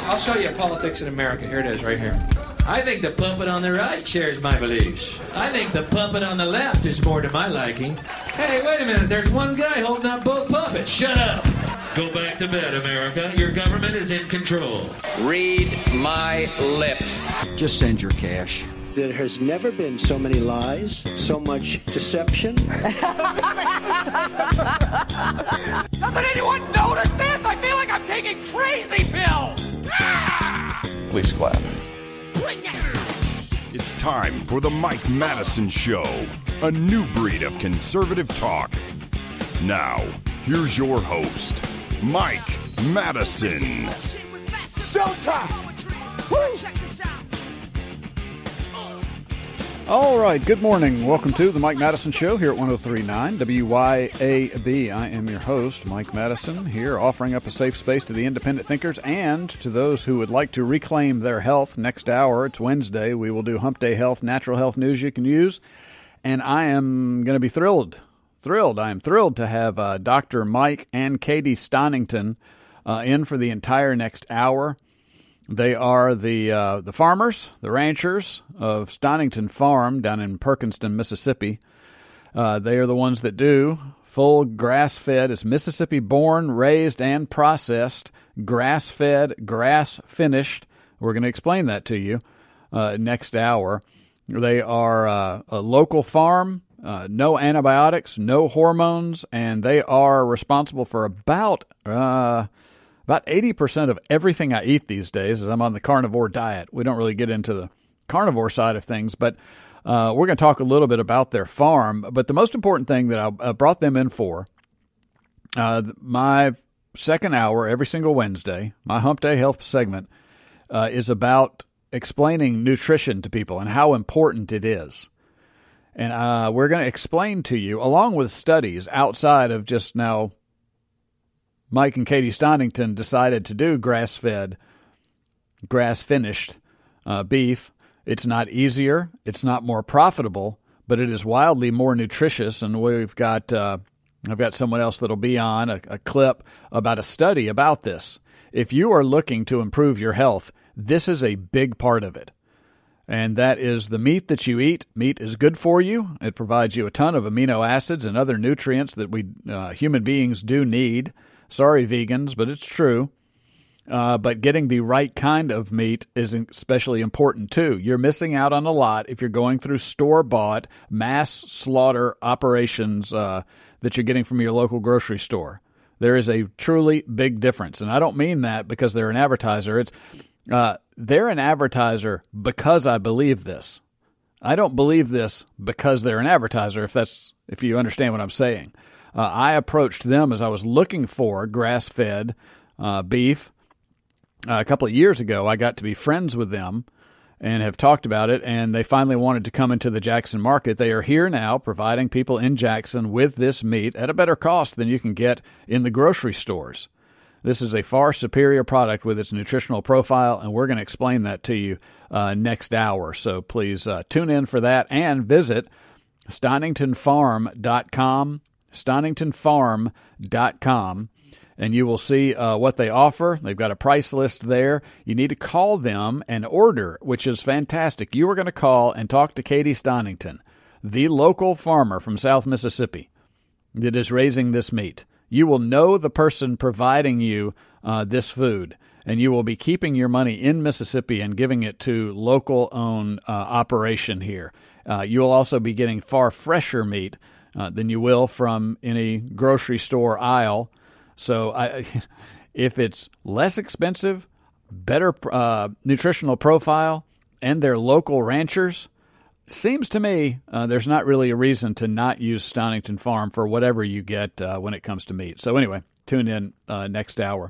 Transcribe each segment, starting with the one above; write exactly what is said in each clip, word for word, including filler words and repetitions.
I'll show you politics in America. Here it is, right here. I think the puppet on the right shares my beliefs. I think the puppet on the left is more to my liking. Hey, wait a minute. There's one guy holding up both puppets. Shut up. Go back to bed, America. Your government is in control. Read my lips. Just send your cash. There has never been so many lies, so much deception. Doesn't anyone notice this? I feel like I'm taking crazy pills. Please clap. It's time for the Mike Madison Show, a new breed of conservative talk. Now, here's your host, Mike Madison. Showtime! Woo! All right, good morning. Welcome to the Mike Madison Show here at one oh three point nine W Y A B. I am your host, Mike Madison, here offering up a safe space to the independent thinkers and to those who would like to reclaim their health. Next hour, it's Wednesday, we will do Hump Day Health, natural health news you can use. And I am going to be thrilled, thrilled. I am thrilled to have uh, Doctor Mike and Katie Stonington uh, in for the entire next hour. They are the uh, the farmers, the ranchers of Stonington Farm down in Perkinston, Mississippi. Uh, they are the ones that do full grass-fed, it's Mississippi-born, raised, and processed, grass-fed, grass-finished. We're going to explain that to you uh, next hour. They are uh, a local farm, uh, no antibiotics, no hormones, and they are responsible for about... Uh, About eighty percent of everything I eat these days is I'm on the carnivore diet. We don't really get into the carnivore side of things, but uh, we're going to talk a little bit about their farm. But the most important thing that I, I brought them in for, uh, my second hour every single Wednesday, my Hump Day Health segment, uh, is about explaining nutrition to people and how important it is. And uh, we're going to explain to you, along with studies outside of just now, Mike and Katie Stonington decided to do grass-fed, grass-finished uh, beef. It's not easier, it's not more profitable, but it is wildly more nutritious. And we've got uh, I've got someone else that'll be on a, a clip about a study about this. If you are looking to improve your health, this is a big part of it. And that is the meat that you eat. Meat is good for you. It provides you a ton of amino acids and other nutrients that we uh, human beings do need. Sorry, vegans, but it's true. Uh, but getting the right kind of meat is especially important, too. You're missing out on a lot if you're going through store-bought mass slaughter operations uh, that you're getting from your local grocery store. There is a truly big difference. And I don't mean that because they're an advertiser. It's uh, they're an advertiser because I believe this. I don't believe this because they're an advertiser, if that's if you understand what I'm saying. Uh, I approached them as I was looking for grass-fed uh, beef. Uh, a couple of years ago, I got to be friends with them and have talked about it, and they finally wanted to come into the Jackson market. They are here now providing people in Jackson with this meat at a better cost than you can get in the grocery stores. This is a far superior product with its nutritional profile, and we're going to explain that to you uh, next hour. So please uh, tune in for that and visit Stonington Farm dot com. Stonington Farm dot com, and you will see uh, what they offer. They've got a price list there. You need to call them and order, which is fantastic. You are going to call and talk to Katie Stonington, the local farmer from South Mississippi that is raising this meat. You will know the person providing you uh, this food, and you will be keeping your money in Mississippi and giving it to local-owned uh, operation here. Uh, you will also be getting far fresher meat Uh, than you will from any grocery store aisle. So I, if it's less expensive, better uh, nutritional profile, and they're local ranchers, seems to me uh, there's not really a reason to not use Stonington Farm for whatever you get uh, when it comes to meat. So anyway, tune in uh, next hour.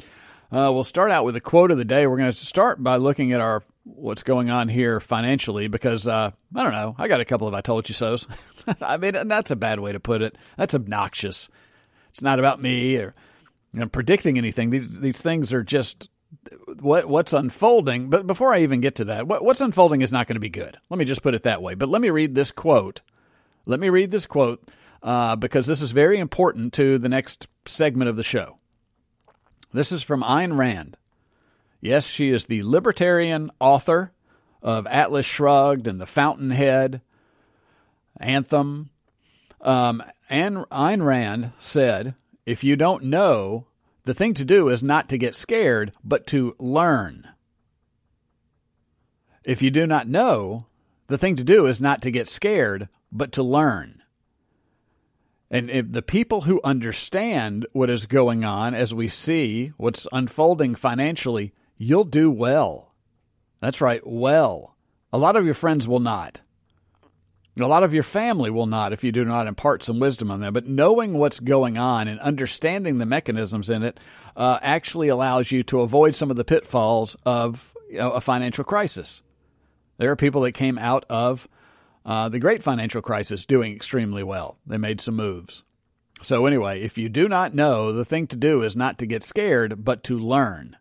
Uh, we'll start out with a quote of the day. We're going to start by looking at our what's going on here financially because, uh, I don't know, I got a couple of I told you so's. I mean, that's a bad way to put it. That's obnoxious. It's not about me or you know, predicting anything. These these things are just what what's unfolding. But before I even get to that, what, what's unfolding is not going to be good. Let me just put it that way. But let me read this quote. Let me read this quote uh, because this is very important to the next segment of the show. This is from Ayn Rand. Yes, she is the libertarian author of Atlas Shrugged and The Fountainhead, Anthem. Um, Anne, Ayn Rand said, if you don't know, the thing to do is not to get scared, but to learn. If you do not know, the thing to do is not to get scared, but to learn. And if the people who understand what is going on as we see what's unfolding financially, you'll do well. That's right, well. A lot of your friends will not. A lot of your family will not if you do not impart some wisdom on them. But knowing what's going on and understanding the mechanisms in it uh, actually allows you to avoid some of the pitfalls of you know, a financial crisis. There are people that came out of uh, the great financial crisis doing extremely well. They made some moves. So anyway, if you do not know, the thing to do is not to get scared, but to learn.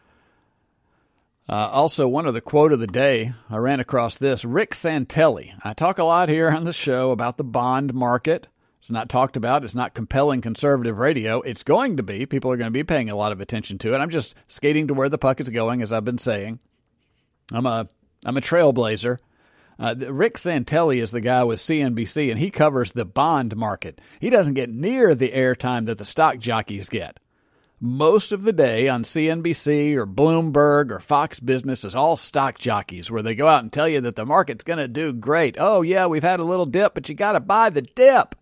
Uh, also, one of the quote of the day, I ran across this. Rick Santelli. I talk a lot here on the show about the bond market. It's not talked about. It's not compelling conservative radio. It's going to be. People are going to be paying a lot of attention to it. I'm just skating to where the puck is going, as I've been saying. I'm a I'm a trailblazer. Uh, Rick Santelli is the guy with C N B C, and he covers the bond market. He doesn't get near the airtime that the stock jockeys get. Most of the day on C N B C or Bloomberg or Fox Business is all stock jockeys where they go out and tell you that the market's going to do great. Oh, yeah, we've had a little dip, but you got to buy the dip.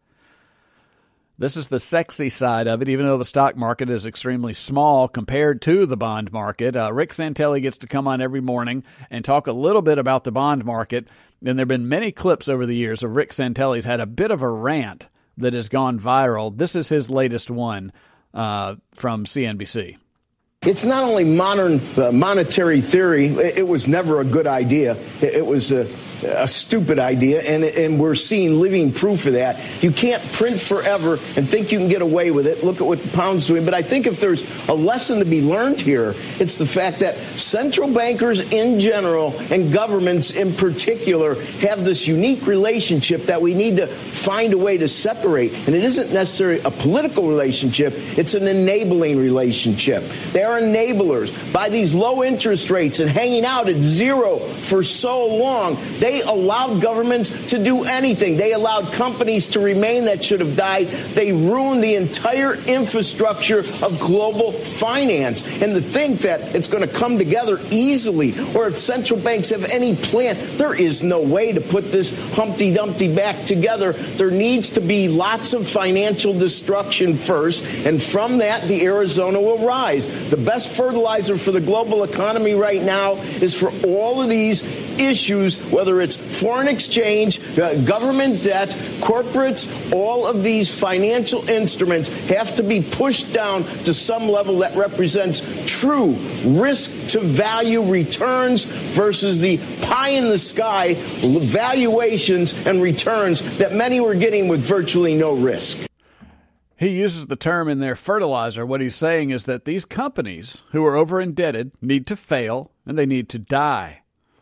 This is the sexy side of it, even though the stock market is extremely small compared to the bond market. Uh, Rick Santelli gets to come on every morning and talk a little bit about the bond market. And there have been many clips over the years of Rick Santelli's had a bit of a rant that has gone viral. This is his latest one. Uh, from C N B C. It's not only modern uh, monetary theory. It, it was never a good idea. It, it was a, a stupid idea, and, and we're seeing living proof of that. You can't print forever and think you can get away with it. Look at what the pound's doing. But I think if there's a lesson to be learned here, it's the fact that central bankers in general and governments in particular have this unique relationship that we need to find a way to separate. And it isn't necessarily a political relationship. It's an enabling relationship. They are enablers. By these low interest rates and hanging out at zero for so long, they allowed governments to do anything. They allowed companies to remain that should have died. They ruined the entire infrastructure of global finance. And to think that it's going to come together easily, or if central banks have any plan, there is no way to put this Humpty Dumpty back together. There needs to be lots of financial destruction first, and from that, the Arizona will rise. The best fertilizer for the global economy right now is for all of these issues, whether it's foreign exchange, uh, government debt, corporates, all of these financial instruments have to be pushed down to some level that represents true risk to value returns versus the pie in the sky valuations and returns that many were getting with virtually no risk. He uses the term in their fertilizer. What he's saying is that these companies who are over indebted need to fail and they need to die.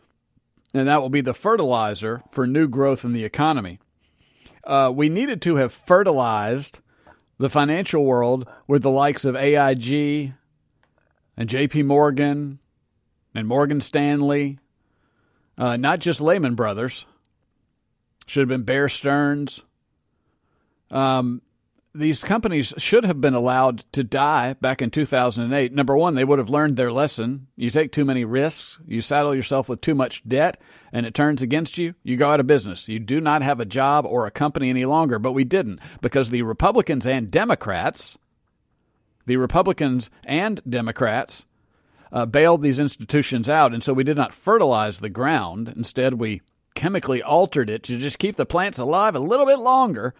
And that will be the fertilizer for new growth in the economy. Uh, we needed to have fertilized the financial world with the likes of A I G and J P Morgan and Morgan Stanley, uh, not just Lehman Brothers. Should have been Bear Stearns. Um, These companies should have been allowed to die back in two thousand eight. Number one, they would have learned their lesson. You take too many risks, you saddle yourself with too much debt, and it turns against you, you go out of business. You do not have a job or a company any longer. But we didn't, because the Republicans and Democrats, the Republicans and Democrats uh, bailed these institutions out, and so we did not fertilize the ground. Instead, we chemically altered it to just keep the plants alive a little bit longer.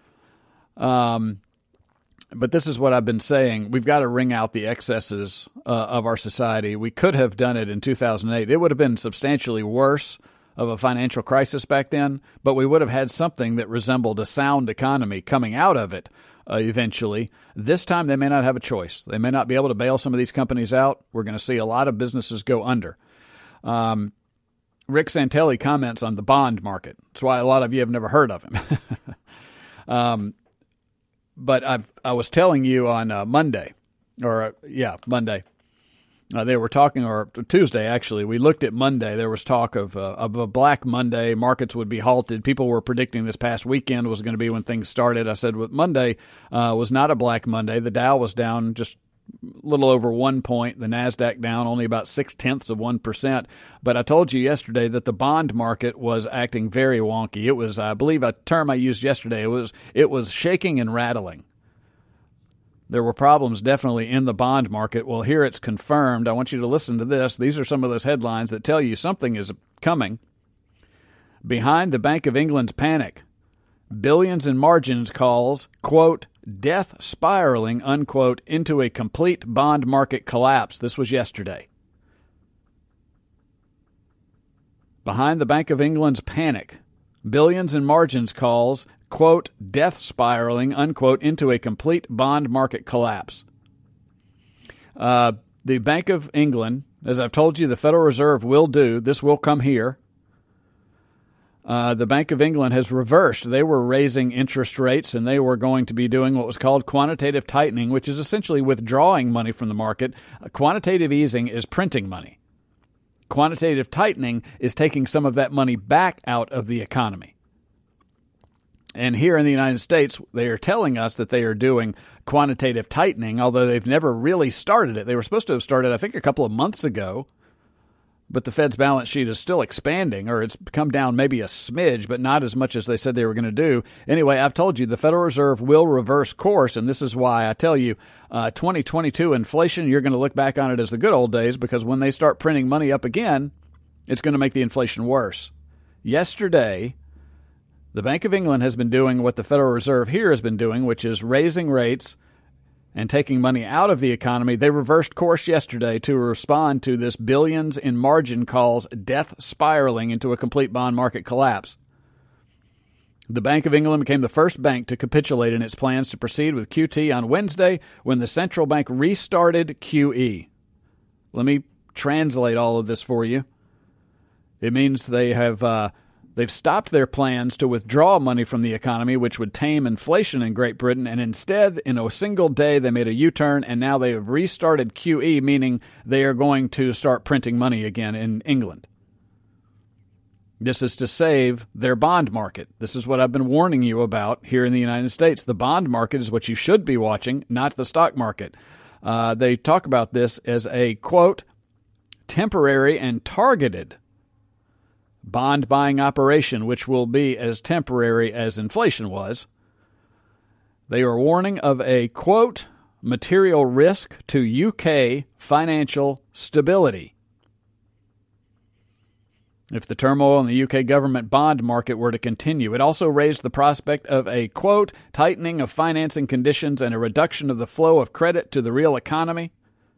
Um, but this is what I've been saying. We've got to wring out the excesses uh, of our society. We could have done it in two thousand eight. It would have been substantially worse of a financial crisis back then, but we would have had something that resembled a sound economy coming out of it uh, eventually. This time they may not have a choice. They may not be able to bail some of these companies out. We're going to see a lot of businesses go under. Um, Rick Santelli comments on the bond market. That's why a lot of you have never heard of him. um, But I've, I was telling you on uh, Monday, or uh, yeah, Monday, Uh, they were talking, or Tuesday actually, we looked at Monday. There was talk of, uh, of a Black Monday. Markets would be halted. People were predicting this past weekend was going to be when things started. I said with Monday uh, was not a Black Monday. The Dow was down just a little over one point. The NASDAQ down only about six-tenths of one percent. But I told you yesterday that the bond market was acting very wonky. It was, I believe, a term I used yesterday. It was, it was shaking and rattling. There were problems definitely in the bond market. Well, here it's confirmed. I want you to listen to this. These are some of those headlines that tell you something is coming. Behind the Bank of England's panic, billions in margins calls, quote, death spiraling, unquote, into a complete bond market collapse. This was yesterday. Behind the Bank of England's panic, billions in margins calls, quote, death spiraling, unquote, into a complete bond market collapse. Uh, the Bank of England, as I've told you, the Federal Reserve will do, this will come here. Uh, the Bank of England has reversed. They were raising interest rates, and they were going to be doing what was called quantitative tightening, which is essentially withdrawing money from the market. Uh, quantitative easing is printing money. Quantitative tightening is taking some of that money back out of the economy. And here in the United States, they are telling us that they are doing quantitative tightening, although they've never really started it. They were supposed to have started, I think, a couple of months ago. But the Fed's balance sheet is still expanding, or it's come down maybe a smidge, but not as much as they said they were going to do. Anyway, I've told you the Federal Reserve will reverse course, and this is why I tell you uh, twenty twenty-two inflation, you're going to look back on it as the good old days, because when they start printing money up again, it's going to make the inflation worse. Yesterday, the Bank of England has been doing what the Federal Reserve here has been doing, which is raising rates and taking money out of the economy. They reversed course yesterday to respond to this billions in margin calls death spiraling into a complete bond market collapse. The Bank of England became the first bank to capitulate in its plans to proceed with Q T on Wednesday when the central bank restarted Q E. Let me translate all of this for you. It means they have uh, they've stopped their plans to withdraw money from the economy, which would tame inflation in Great Britain, and instead, in a single day, they made a U-turn, and now they have restarted Q E, meaning they are going to start printing money again in England. This is to save their bond market. This is what I've been warning you about here in the United States. The bond market is what you should be watching, not the stock market. Uh, they talk about this as a, quote, temporary and targeted bond buying operation, which will be as temporary as inflation was. They are warning of a, quote, material risk to U K financial stability. If the turmoil in the U K government bond market were to continue, it also raised the prospect of a, quote, tightening of financing conditions and a reduction of the flow of credit to the real economy.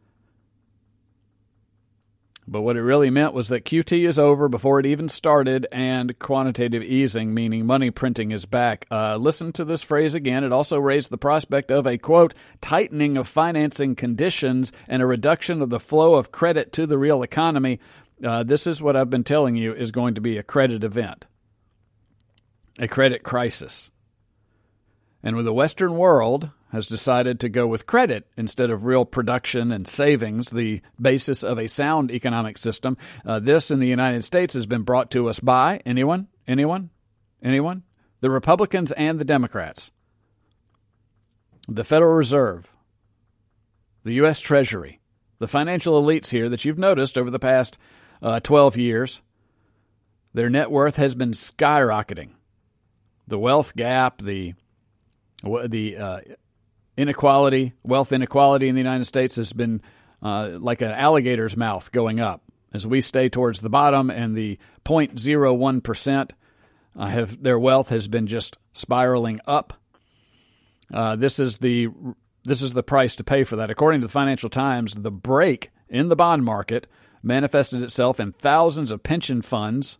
But what it really meant was that Q T is over before it even started, and quantitative easing, meaning money printing, is back. Uh, listen to this phrase again. It also raised the prospect of a, quote, tightening of financing conditions and a reduction of the flow of credit to the real economy. Uh, this is what I've been telling you is going to be a credit event, a credit crisis. And with the Western world has decided to go with credit instead of real production and savings, the basis of a sound economic system. Uh, this in the United States has been brought to us by anyone, anyone, anyone? The Republicans and the Democrats. The Federal Reserve, the U S Treasury, the financial elites here that you've noticed over the past uh, twelve years, their net worth has been skyrocketing. The wealth gap, the the uh, inequality, wealth inequality in the United States has been uh, like an alligator's mouth going up. As we stay towards the bottom, and the zero point zero one percent uh, have their wealth has been just spiraling up. Uh, this is the this is the price to pay for that. According to the Financial Times, the break in the bond market manifested itself in thousands of pension funds.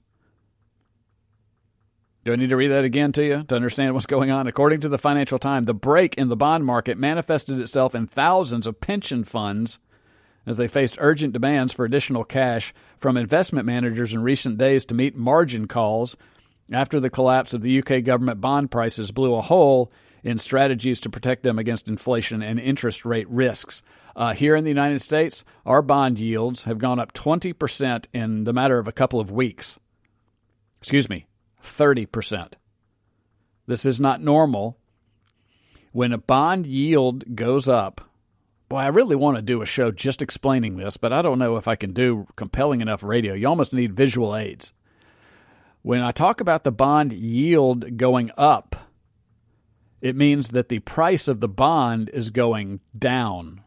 Do I need to read that again to you to understand what's going on? According to the Financial Times, the break in the bond market manifested itself in thousands of pension funds as they faced urgent demands for additional cash from investment managers in recent days to meet margin calls after the collapse of the U K government bond prices blew a hole in strategies to protect them against inflation and interest rate risks. Uh, here in the United States, our bond yields have gone up twenty percent in the matter of a couple of weeks. Excuse me, thirty percent. This is not normal. When a bond yield goes up, boy, I really want to do a show just explaining this, but I don't know if I can do compelling enough radio. You almost need visual aids. When I talk about the bond yield going up, it means that the price of the bond is going down.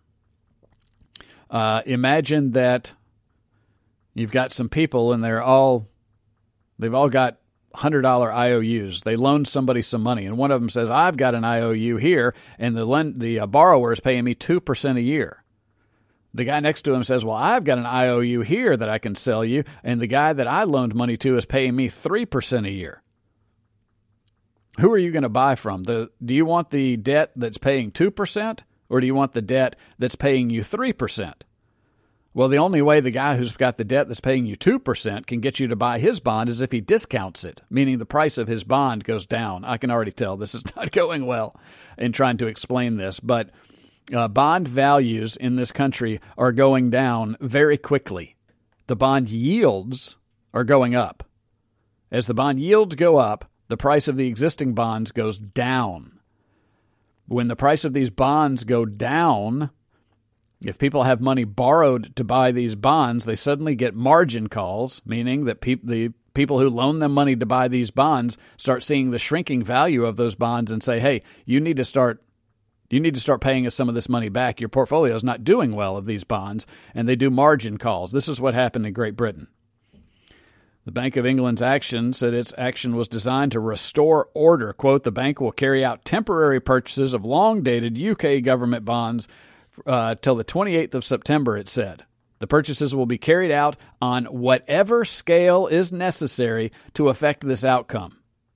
Uh, imagine that you've got some people and they're all, they've all got one hundred dollars I O Us. They loaned somebody some money, and one of them says, I've got an I O U here, and the lend, the uh, borrower is paying me two percent a year. The guy next to him says, well, I've got an I O U here that I can sell you, and the guy that I loaned money to is paying me three percent a year. Who are you going to buy from? The, do you want the debt that's paying two percent, or do you want the debt that's paying you three percent? Well, the only way the guy who's got the debt that's paying you two percent can get you to buy his bond is if he discounts it, meaning the price of his bond goes down. I can already tell this is not going well in trying to explain this, but uh, bond values in this country are going down very quickly. The bond yields are going up. As the bond yields go up, the price of the existing bonds goes down. When the price of these bonds go down, if people have money borrowed to buy these bonds, they suddenly get margin calls, meaning that pe- the people who loan them money to buy these bonds start seeing the shrinking value of those bonds and say, hey, you need to start you need to start paying us some of this money back. Your portfolio is not doing well of these bonds, and they do margin calls. This is what happened in Great Britain. The Bank of England's action said its action was designed to restore order. Quote, the bank will carry out temporary purchases of long-dated U K government bonds Uh, till the twenty-eighth of September, it said. The purchases will be carried out on whatever scale is necessary to affect this outcome.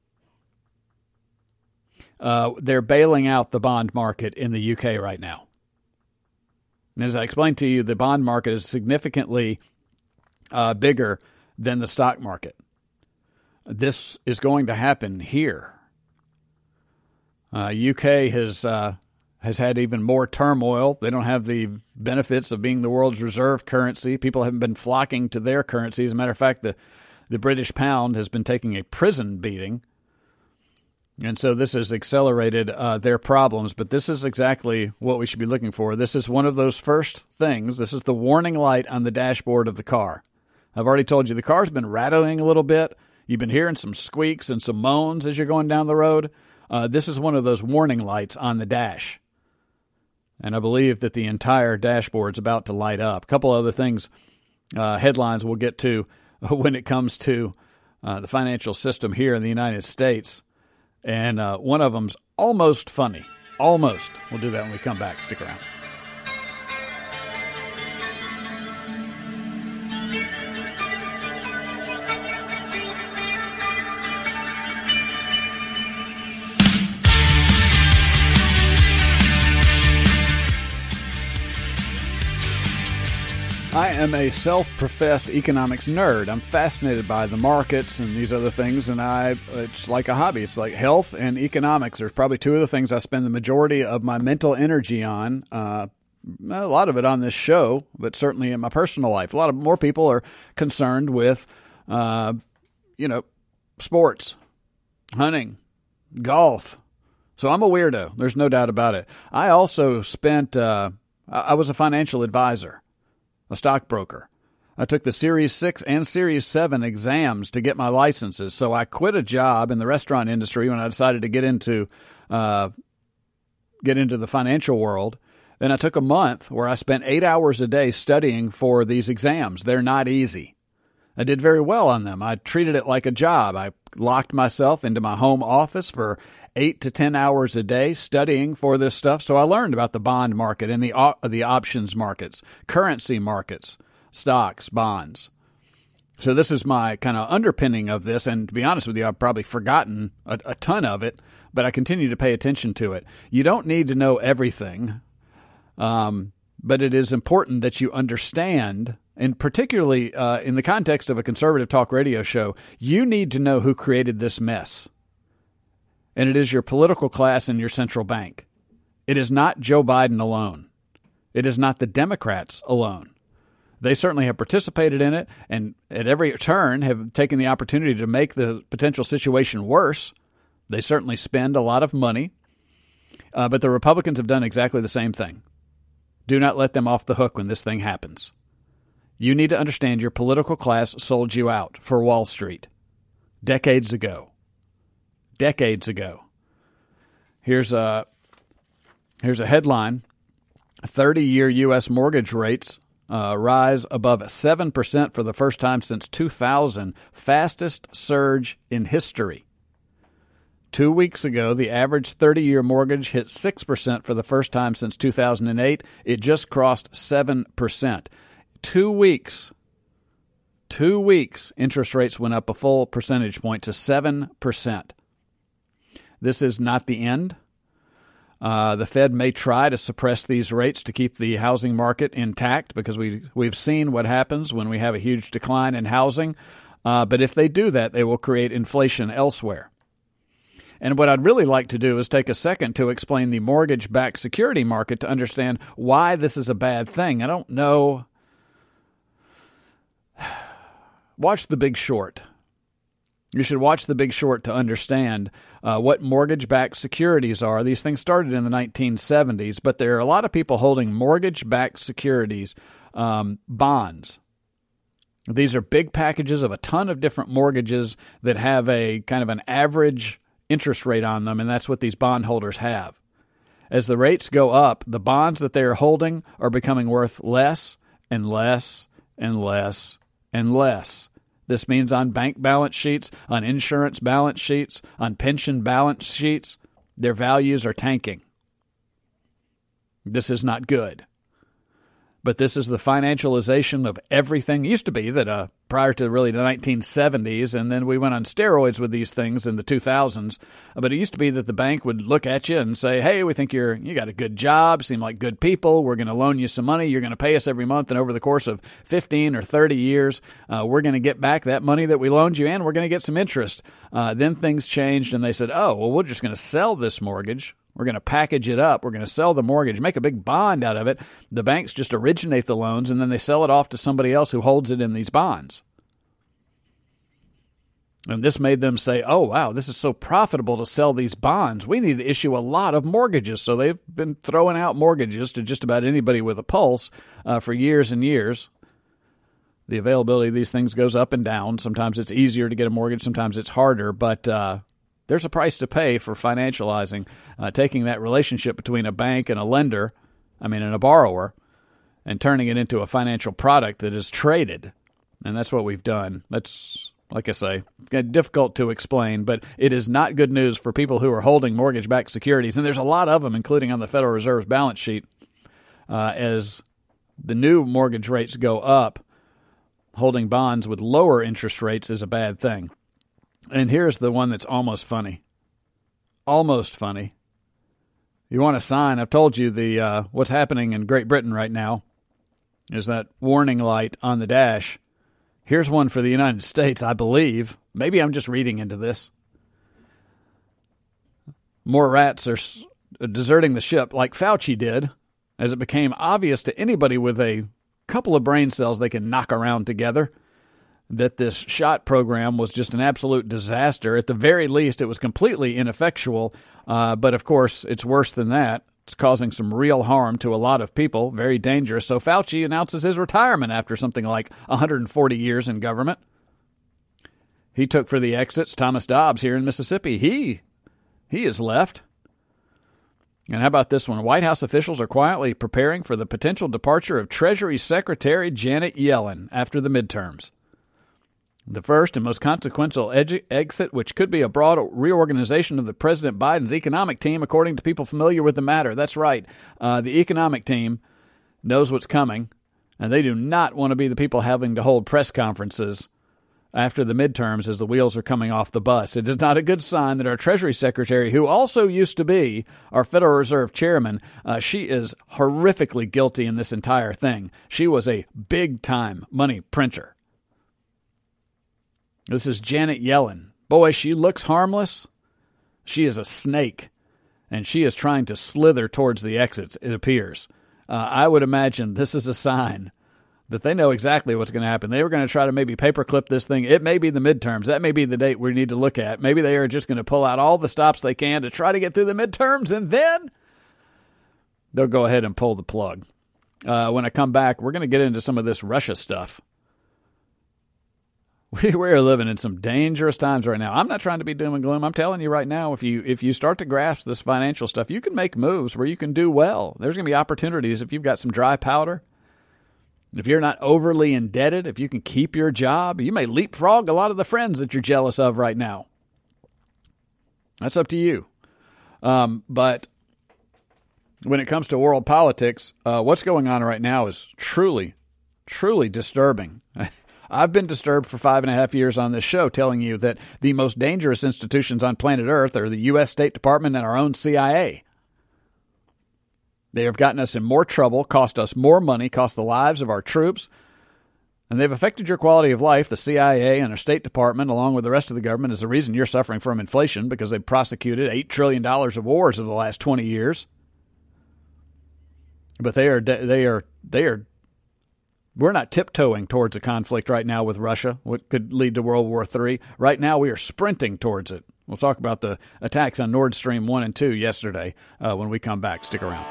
Uh, they're bailing out the bond market in the U K right now. And as I explained to you, the bond market is significantly uh, bigger than the stock market. This is going to happen here. Uh, U K has... Uh, has had even more turmoil. They don't have the benefits of being the world's reserve currency. People haven't been flocking to their currency. As a matter of fact, the, the British pound has been taking a prison beating. And so this has accelerated uh, their problems. But this is exactly what we should be looking for. This is one of those first things. This is the warning light on the dashboard of the car. I've already told you the car's been rattling a little bit. You've been hearing some squeaks and some moans as you're going down the road. Uh, this is one of those warning lights on the dash. And I believe that the entire dashboard's about to light up. A couple other things, uh, headlines we'll get to when it comes to uh, the financial system here in the United States. And uh, one of them's almost funny. Almost. We'll do that when we come back. Stick around. I am a self-professed economics nerd. I'm fascinated by the markets and these other things, and I it's like a hobby. It's like health and economics. There's probably two of the things I spend the majority of my mental energy on. Uh, a lot of it on this show, but certainly in my personal life. A lot of more people are concerned with, uh, you know, sports, hunting, golf. So I'm a weirdo. There's no doubt about it. I also spent, uh, I was a financial advisor. A stockbroker. I took the Series six and Series seven exams to get my licenses, so I quit a job in the restaurant industry when I decided to get into uh, get into the financial world. Then I took a month where I spent eight hours a day studying for these exams. They're not easy. I did very well on them. I treated it like a job. I locked myself into my home office for eight to ten hours a day studying for this stuff. So I learned about the bond market and the uh, the options markets, currency markets, stocks, bonds. So this is my kind of underpinning of this. And to be honest with you, I've probably forgotten a, a ton of it, but I continue to pay attention to it. You don't need to know everything, um, but it is important that you understand, and particularly uh, in the context of a conservative talk radio show, you need to know who created this mess. and it is your political class and your central bank. It is not Joe Biden alone. It is not the Democrats alone. They certainly have participated in it, and at every turn have taken the opportunity to make the potential situation worse. They certainly spend a lot of money, uh, but the Republicans have done exactly the same thing. Do not let them off the hook when this thing happens. You need to understand your political class sold you out for Wall Street decades ago. Decades ago. Here's a, here's a headline. thirty-year U S mortgage rates uh, rise above seven percent for the first time since two thousand. Fastest surge in history. Two weeks ago, the average thirty-year mortgage hit six percent for the first time since two thousand eight. It just crossed seven percent. Two weeks, two weeks, interest rates went up a full percentage point to seven percent. This is not the end. Uh, the Fed may try to suppress these rates to keep the housing market intact because we, we've seen what happens when we have a huge decline in housing. Uh, but if they do that, they will create inflation elsewhere. And what I'd really like to do is take a second to explain the mortgage-backed security market to understand why this is a bad thing. I don't know. Watch The Big Short. You should watch The Big Short to understand uh, what mortgage-backed securities are. These things started in the nineteen seventies, but there are a lot of people holding mortgage-backed securities, um, bonds. These are big packages of a ton of different mortgages that have a kind of an average interest rate on them, and that's what these bondholders have. As the rates go up, the bonds that they are holding are becoming worth less and less and less and less. This means on bank balance sheets, on insurance balance sheets, on pension balance sheets, their values are tanking. This is not good. But this is the financialization of everything. It used to be that uh, prior to really the nineteen seventies, and then we went on steroids with these things in the two thousands, but it used to be that the bank would look at you and say, hey, we think you're you got a good job, seem like good people, we're going to loan you some money, you're going to pay us every month, and over the course of fifteen or thirty years, uh, we're going to get back that money that we loaned you, and we're going to get some interest. Uh, then things changed, and they said, oh, well, we're just going to sell this mortgage. We're going to package it up. We're going to sell the mortgage, make a big bond out of it. The banks just originate the loans, and then they sell it off to somebody else who holds it in these bonds. And this made them say, oh, wow, this is so profitable to sell these bonds. We need to issue a lot of mortgages. So they've been throwing out mortgages to just about anybody with a pulse uh, for years and years. The availability of these things goes up and down. Sometimes it's easier to get a mortgage. Sometimes it's harder. But uh, there's a price to pay for financializing, uh, taking that relationship between a bank and a lender, I mean, and a borrower, and turning it into a financial product that is traded. And that's what we've done. That's, like I say, difficult to explain, but it is not good news for people who are holding mortgage-backed securities. And there's a lot of them, including on the Federal Reserve's balance sheet. Uh, as the new mortgage rates go up, holding bonds with lower interest rates is a bad thing. And here's the one that's almost funny. Almost funny. You want a sign? I've told you the uh, what's happening in Great Britain right now is that warning light on the dash. Here's one for the United States, I believe. Maybe I'm just reading into this. More rats are deserting the ship like Fauci did, as it became obvious to anybody with a couple of brain cells they can knock around together that this shot program was just an absolute disaster. At the very least, it was completely ineffectual. Uh, but, of course, it's worse than that. It's causing some real harm to a lot of people, very dangerous. So Fauci announces his retirement after something like one hundred forty years in government. He took for the exits Thomas Dobbs here in Mississippi. He, he is left. And how about this one? White House officials are quietly preparing for the potential departure of Treasury Secretary Janet Yellen after the midterms. The first and most consequential edu- exit, which could be a broad reorganization of the President Biden's economic team, according to people familiar with the matter. That's right. Uh, the economic team knows what's coming, and they do not want to be the people having to hold press conferences after the midterms as the wheels are coming off the bus. It is not a good sign that our Treasury Secretary, who also used to be our Federal Reserve Chairman, uh, she is horrifically guilty in this entire thing. She was a big-time money printer. This is Janet Yellen. Boy, she looks harmless. She is a snake, and she is trying to slither towards the exits, it appears. Uh, I would imagine this is a sign that they know exactly what's going to happen. They were going to try to maybe paperclip this thing. It may be the midterms. That may be the date we need to look at. Maybe they are just going to pull out all the stops they can to try to get through the midterms, and then they'll go ahead and pull the plug. Uh, when I come back, we're going to get into some of this Russia stuff. We, we are living in some dangerous times right now. I'm not trying to be doom and gloom. I'm telling you right now, if you if you start to grasp this financial stuff, you can make moves where you can do well. There's going to be opportunities if you've got some dry powder. If you're not overly indebted, if you can keep your job, you may leapfrog a lot of the friends that you're jealous of right now. That's up to you. Um, but when it comes to world politics, uh, what's going on right now is truly, truly disturbing. I've been disturbed for five and a half years on this show telling you that the most dangerous institutions on planet Earth are the U S State Department and our own C I A. They have gotten us in more trouble, cost us more money, cost the lives of our troops, and they've affected your quality of life. The C I A and our State Department, along with the rest of the government, is the reason you're suffering from inflation because they've prosecuted eight trillion dollars of wars over the last twenty years. But they are, they are, they are, we're not tiptoeing towards a conflict right now with Russia, what could lead to World War Three. Right now, we are sprinting towards it. We'll talk about the attacks on Nord Stream one and two yesterday uh, when we come back. Stick around.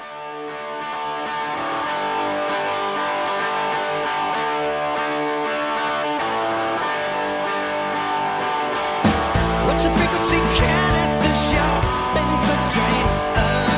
What's your frequency? Can at the shopping so drain.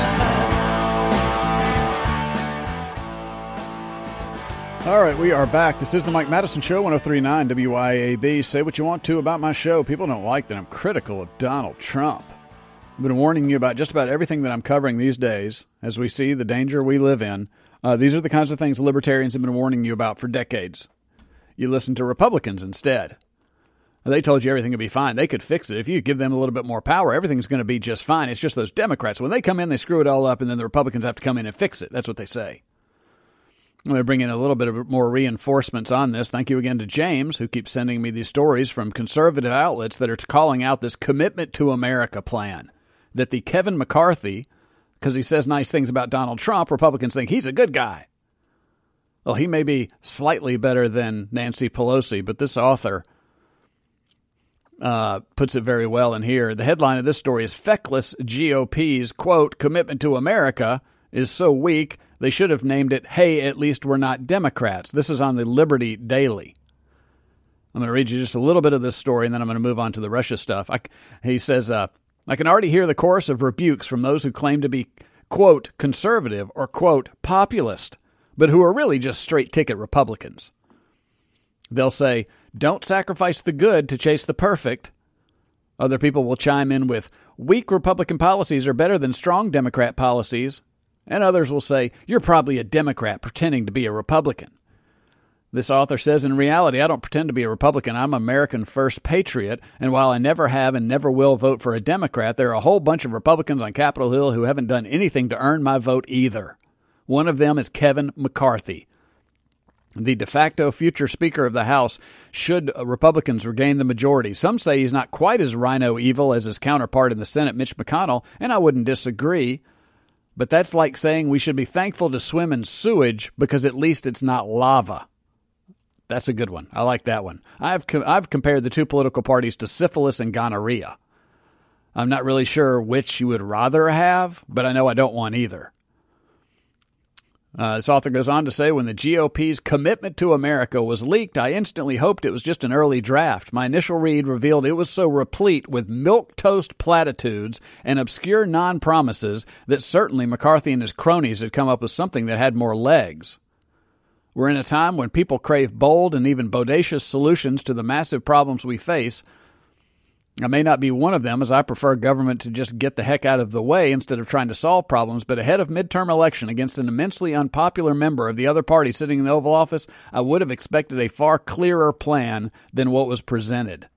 All right, we are back. This is the Mike Madison Show, one oh three point nine W I A B. Say what you want to about my show. People don't like that I'm critical of Donald Trump. I've been warning you about just about everything that I'm covering these days as we see the danger we live in. Uh, these are the kinds of things libertarians have been warning you about for decades. You listen to Republicans instead. They told you everything would be fine. They could fix it. If you give them a little bit more power, everything's going to be just fine. It's just those Democrats. When they come in, they screw it all up, and then the Republicans have to come in and fix it. That's what they say. I'm going to bring in a little bit of more reinforcements on this. Thank you again to James, who keeps sending me these stories from conservative outlets that are calling out this Commitment to America plan. That the Kevin McCarthy, because he says nice things about Donald Trump, Republicans think he's a good guy. Well, he may be slightly better than Nancy Pelosi, but this author uh, puts it very well in here. The headline of this story is Feckless G O P's, quote, Commitment to America is so weak they should have named it, Hey, at least we're not Democrats. This is on the Liberty Daily. I'm going to read you just a little bit of this story, and then I'm going to move on to the Russia stuff. I, he says, uh, I can already hear the chorus of rebukes from those who claim to be, quote, conservative or, quote, populist, but who are really just straight-ticket Republicans. They'll say, don't sacrifice the good to chase the perfect. Other people will chime in with, weak Republican policies are better than strong Democrat policies. And others will say, you're probably a Democrat pretending to be a Republican. This author says, in reality, I don't pretend to be a Republican. I'm an American first patriot. And while I never have and never will vote for a Democrat, there are a whole bunch of Republicans on Capitol Hill who haven't done anything to earn my vote either. One of them is Kevin McCarthy, the de facto future Speaker of the House, should Republicans regain the majority. Some say he's not quite as rhino evil as his counterpart in the Senate, Mitch McConnell, and I wouldn't disagree. But that's like saying we should be thankful to swim in sewage because at least it's not lava. That's a good one. I like that one. I've com- I've compared the two political parties to syphilis and gonorrhea. I'm not really sure which you would rather have, but I know I don't want either. Uh, this author goes on to say, when the G O P's Commitment to America was leaked, I instantly hoped it was just an early draft. My initial read revealed it was so replete with milquetoast platitudes and obscure non-promises that certainly McCarthy and his cronies had come up with something that had more legs. We're in a time when people crave bold and even bodacious solutions to the massive problems we face. I may not be one of them, as I prefer government to just get the heck out of the way instead of trying to solve problems, but ahead of midterm election against an immensely unpopular member of the other party sitting in the Oval Office, I would have expected a far clearer plan than what was presented.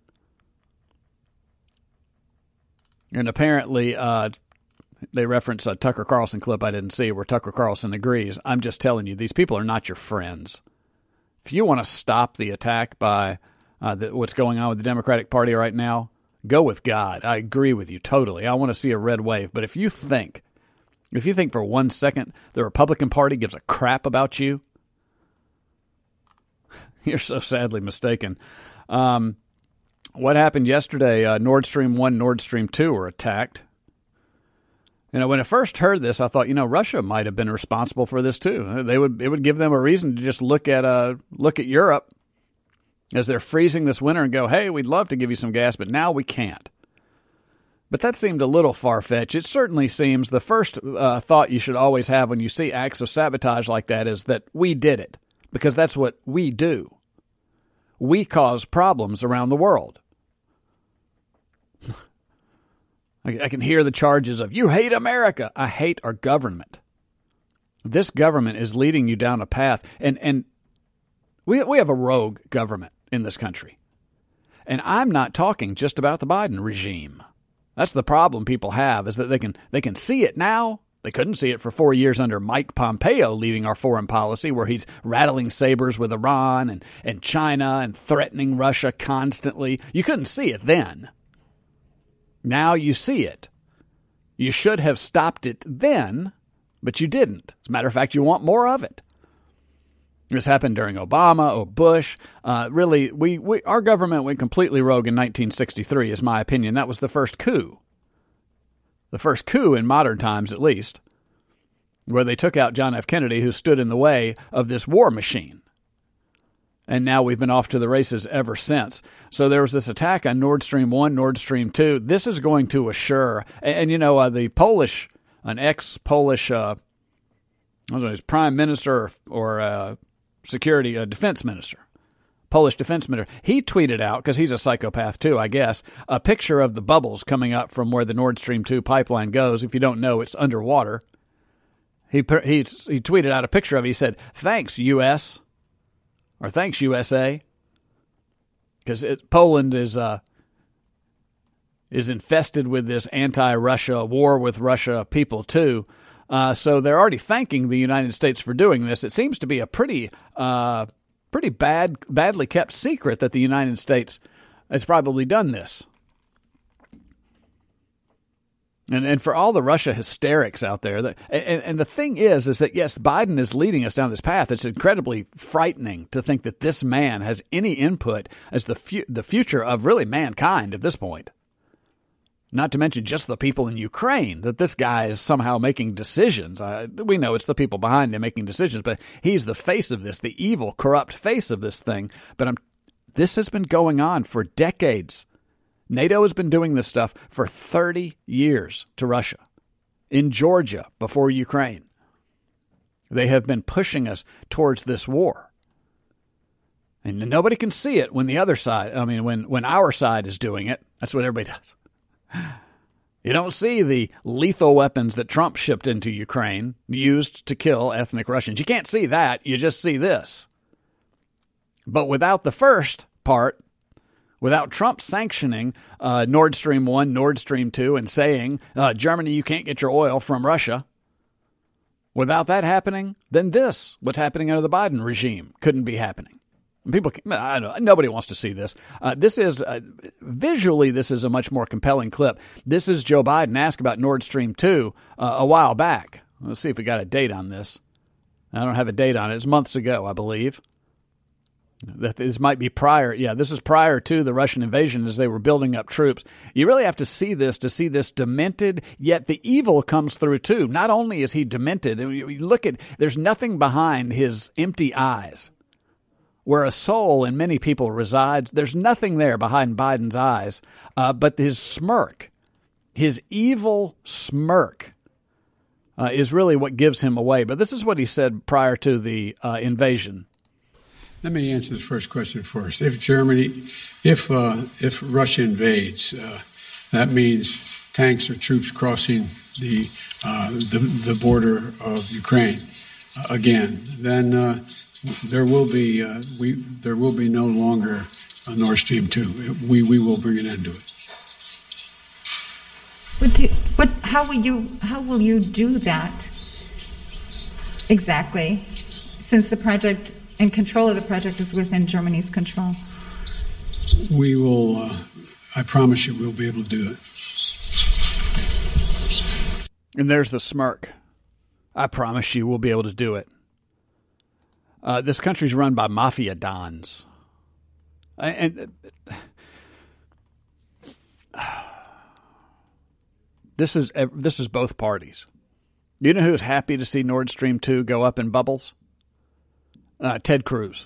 And apparently, uh, they reference a Tucker Carlson clip I didn't see where Tucker Carlson agrees. I'm just telling you, these people are not your friends. If you want to stop the attack by uh, the, what's going on with the Democratic Party right now, Go with God. I agree with you totally. I want to see a red wave. But if you think, if you think for one second the Republican Party gives a crap about you, you're so sadly mistaken. Um, what happened yesterday? Uh, Nord Stream one, Nord Stream two were attacked. You know, when I first heard this, I thought, you know, Russia might have been responsible for this too. They would, it would give them a reason to just look at uh, look at Europe as they're freezing this winter and go, hey, we'd love to give you some gas, but now we can't. But that seemed a little far-fetched. It certainly seems the first uh, thought you should always have when you see acts of sabotage like that is that we did it, because that's what we do. We cause problems around the world. I can hear the charges of, you hate America. I hate our government. This government is leading you down a path. And, and we, we have a rogue government in this country. And I'm not talking just about the Biden regime. That's the problem people have, is that they can they can see it now. They couldn't see it for four years under Mike Pompeo leading our foreign policy, where he's rattling sabers with Iran and, and China and threatening Russia constantly. You couldn't see it then. Now you see it. You should have stopped it then, but you didn't. As a matter of fact, you want more of it. This happened during Obama or Bush. Uh, really, we, we our government went completely rogue in nineteen sixty-three, is my opinion. That was the first coup. The first coup in modern times, at least, where they took out John F. Kennedy, who stood in the way of this war machine. And now we've been off to the races ever since. So there was this attack on Nord Stream one, Nord Stream two. This is going to assure, and, and you know, uh, the Polish, an ex-Polish, uh, I don't know, his prime minister or, or uh, security, uh, defense minister, Polish defense minister, he tweeted out, because he's a psychopath too, I guess, a picture of the bubbles coming up from where the Nord Stream two pipeline goes. If you don't know, it's underwater. He, he, he tweeted out a picture of it. He said, thanks, U S, or thanks, U S A, because Poland is uh, is infested with this anti-Russia, war with Russia people too. Uh, so they're already thanking the United States for doing this. It seems to be a pretty uh, pretty bad, badly kept secret that the United States has probably done this. And and for all the Russia hysterics out there, that, and, and the thing is, is that, yes, Biden is leading us down this path. It's incredibly frightening to think that this man has any input as the fu- the future of really mankind at this point. Not to mention just the people in Ukraine, that this guy is somehow making decisions. Uh, we know it's the people behind him making decisions, but he's the face of this, the evil, corrupt face of this thing. But I'm, this has been going on for decades. NATO has been doing this stuff for thirty years to Russia. In Georgia, before Ukraine, they have been pushing us towards this war. And nobody can see it when the other side, I mean, when, when our side is doing it. That's what everybody does. You don't see the lethal weapons that Trump shipped into Ukraine used to kill ethnic Russians. You can't see that. You just see this. But without the first part, without Trump sanctioning uh, Nord Stream one, Nord Stream two, and saying, uh, Germany, you can't get your oil from Russia, without that happening, then this, what's happening under the Biden regime, couldn't be happening. People, I don't know, nobody wants to see this. Uh, this is, uh, visually, this is a much more compelling clip. This is Joe Biden asked about Nord Stream two uh, a while back. Let's see if we got a date on this. I don't have a date on it. It's months ago, I believe. That this might be prior. Yeah, this is prior to the Russian invasion as they were building up troops. You really have to see this to see this demented, yet the evil comes through too. Not only is he demented, you look at, there's nothing behind his empty eyes. Where a soul in many people resides, there's nothing there behind Biden's eyes, uh, but his smirk, his evil smirk, uh, is really what gives him away. But this is what he said prior to the uh, invasion. Let me answer the first question first. If Germany, if uh, if Russia invades, uh, that means tanks or troops crossing the uh, the, the border of Ukraine uh, again. Then uh, there will be uh, we there will be no longer a Nord Stream two. We we will bring an end to it. What do, what? How will you how will you do that exactly? Since the project and control of the project is within Germany's control. We will, uh, I promise you we'll be able to do it. And there's the smirk. I promise you we'll be able to do it. Uh, this country's run by mafia dons. And uh, this is this is both parties. You know who's happy to see Nord Stream two go up in bubbles? Uh, Ted Cruz.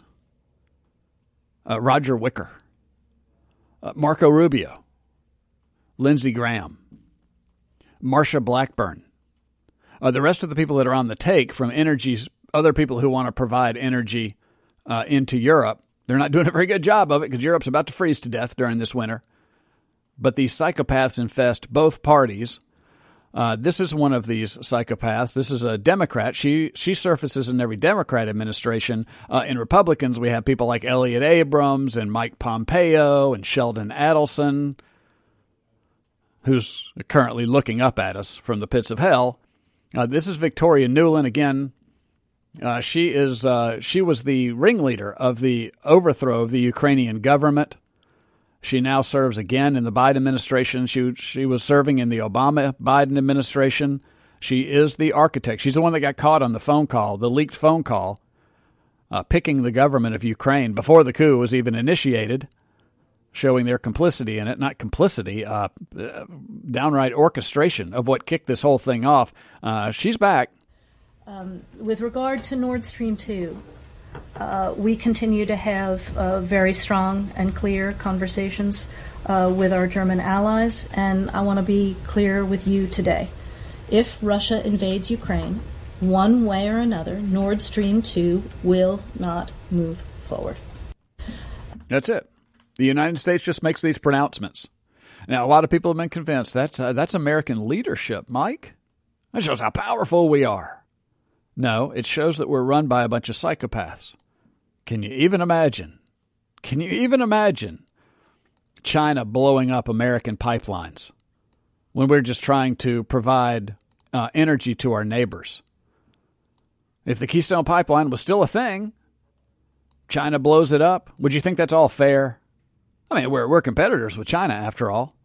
Uh, Roger Wicker. Uh, Marco Rubio. Lindsey Graham. Marsha Blackburn. Uh, the rest of the people that are on the take from energies, other people who want to provide energy uh, into Europe, they're not doing a very good job of it because Europe's about to freeze to death during this winter. But these psychopaths infest both parties. Uh, this is one of these psychopaths. This is a Democrat. She she surfaces in every Democrat administration. Uh, in Republicans, we have people like Elliot Abrams and Mike Pompeo and Sheldon Adelson, who's currently looking up at us from the pits of hell. Uh, this is Victoria Nuland again. Uh, she is uh, she was the ringleader of the overthrow of the Ukrainian government. She now serves again in the Biden administration. She she was serving in the Obama Biden administration. She is the architect. She's the one that got caught on the phone call, the leaked phone call, uh, picking the government of Ukraine before the coup was even initiated, showing their complicity in it. Not complicity, uh, uh, downright orchestration of what kicked this whole thing off. Uh, she's back. Um, with regard to Nord Stream two, uh, we continue to have uh, very strong and clear conversations uh, with our German allies, and I want to be clear with you today. If Russia invades Ukraine, one way or another, Nord Stream two will not move forward. That's it. The United States just makes these pronouncements. Now, a lot of people have been convinced that's uh, that's American leadership, Mike. That shows how powerful we are. No, it shows that we're run by a bunch of psychopaths. Can you even imagine? Can you even imagine China blowing up American pipelines when we're just trying to provide uh, energy to our neighbors? If the Keystone Pipeline was still a thing, China blows it up. Would you think that's all fair? I mean, we're we're competitors with China after all.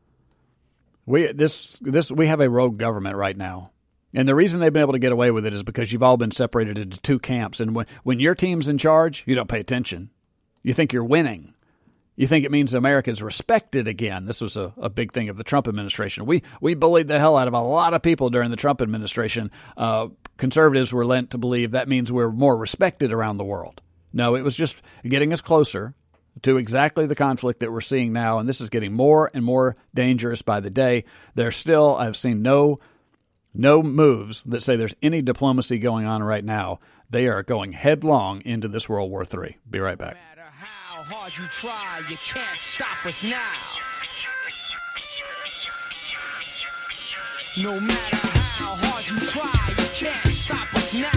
We this this we have a rogue government right now. And the reason they've been able to get away with it is because you've all been separated into two camps. And when, when your team's in charge, you don't pay attention. You think you're winning. You think it means America's respected again. This was a, a big thing of the Trump administration. We we bullied the hell out of a lot of people during the Trump administration. Uh, conservatives were lent to believe that means we're more respected around the world. No, it was just getting us closer to exactly the conflict that we're seeing now. And this is getting more and more dangerous by the day. There's still, I've seen no... No moves that say there's any diplomacy going on right now. They are going headlong into this World War Three. Be right back. No matter how hard you try, you can't stop us now. No matter how hard you try, you can't stop us now.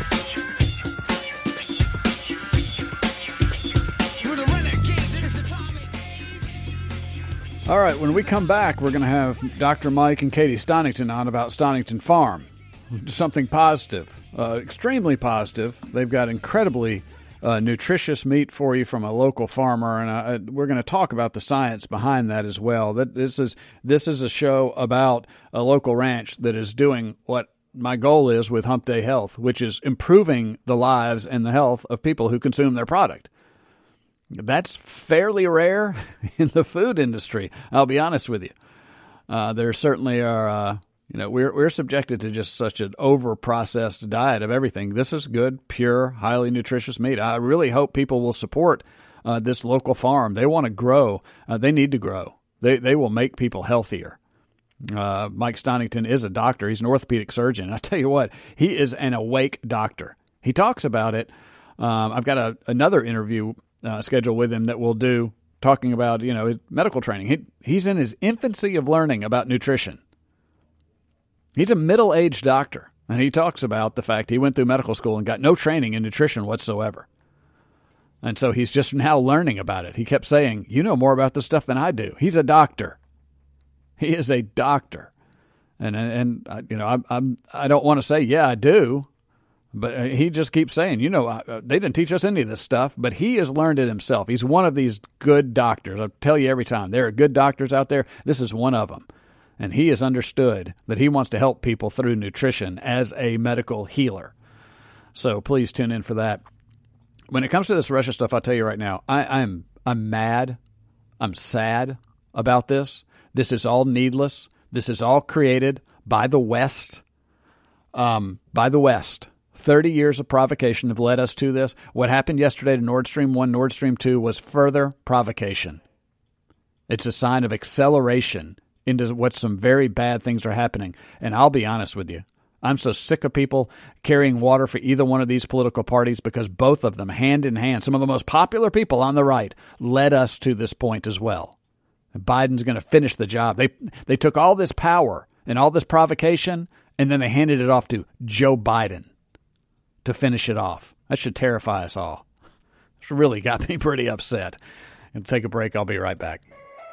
We're the renegades in this atomic age. All right, when we come back, we're going to have Doctor Mike and Katie Stonington on about Stonington Farm. Something positive, uh, extremely positive. They've got incredibly uh, nutritious meat for you from a local farmer, and uh, we're going to talk about the science behind that as well. That this is this is a show about a local ranch that is doing what my goal is with Hump Day Health, which is improving the lives and the health of people who consume their product. That's fairly rare in the food industry. I'll be honest with you. Uh, there certainly are, uh, you know, we're we're subjected to just such an over-processed diet of everything. This is good, pure, highly nutritious meat. I really hope people will support uh, this local farm. They want to grow. Uh, they need to grow. They they will make people healthier. Uh, Mike Stonington is a doctor. He's an orthopedic surgeon. I tell you what, he is an awake doctor. He talks about it. Um, I've got a, another interview Uh, schedule with him that we'll do, talking about, you know, his medical training. He, he's in his infancy of learning about nutrition. He's a middle-aged doctor, and he talks about the fact he went through medical school and got no training in nutrition whatsoever. And so he's just now learning about it. He kept saying, you know more about this stuff than I do. He's a doctor. He is a doctor. And, and, and you know, I'm, I'm, I don't want to say, yeah, I do. But uh, he just keeps saying, you know, uh, they didn't teach us any of this stuff, but he has learned it himself. He's one of these good doctors. I tell you every time, there are good doctors out there. This is one of them. And he has understood that he wants to help people through nutrition as a medical healer. So please tune in for that. When it comes to this Russia stuff, I'll tell you right now, I, I'm I'm mad. I'm sad about this. This is all needless. This is all created by the West. Um, by the West. thirty years of provocation have led us to this. What happened yesterday to Nord Stream one, Nord Stream two was further provocation. It's a sign of acceleration into what some very bad things are happening. And I'll be honest with you. I'm so sick of people carrying water for either one of these political parties because both of them, hand in hand, some of the most popular people on the right, led us to this point as well. And Biden's going to finish the job. They they took all this power and all this provocation, and then they handed it off to Joe Biden to finish it off. That should terrify us all. It's really got me pretty upset. And take a break. I'll be right back.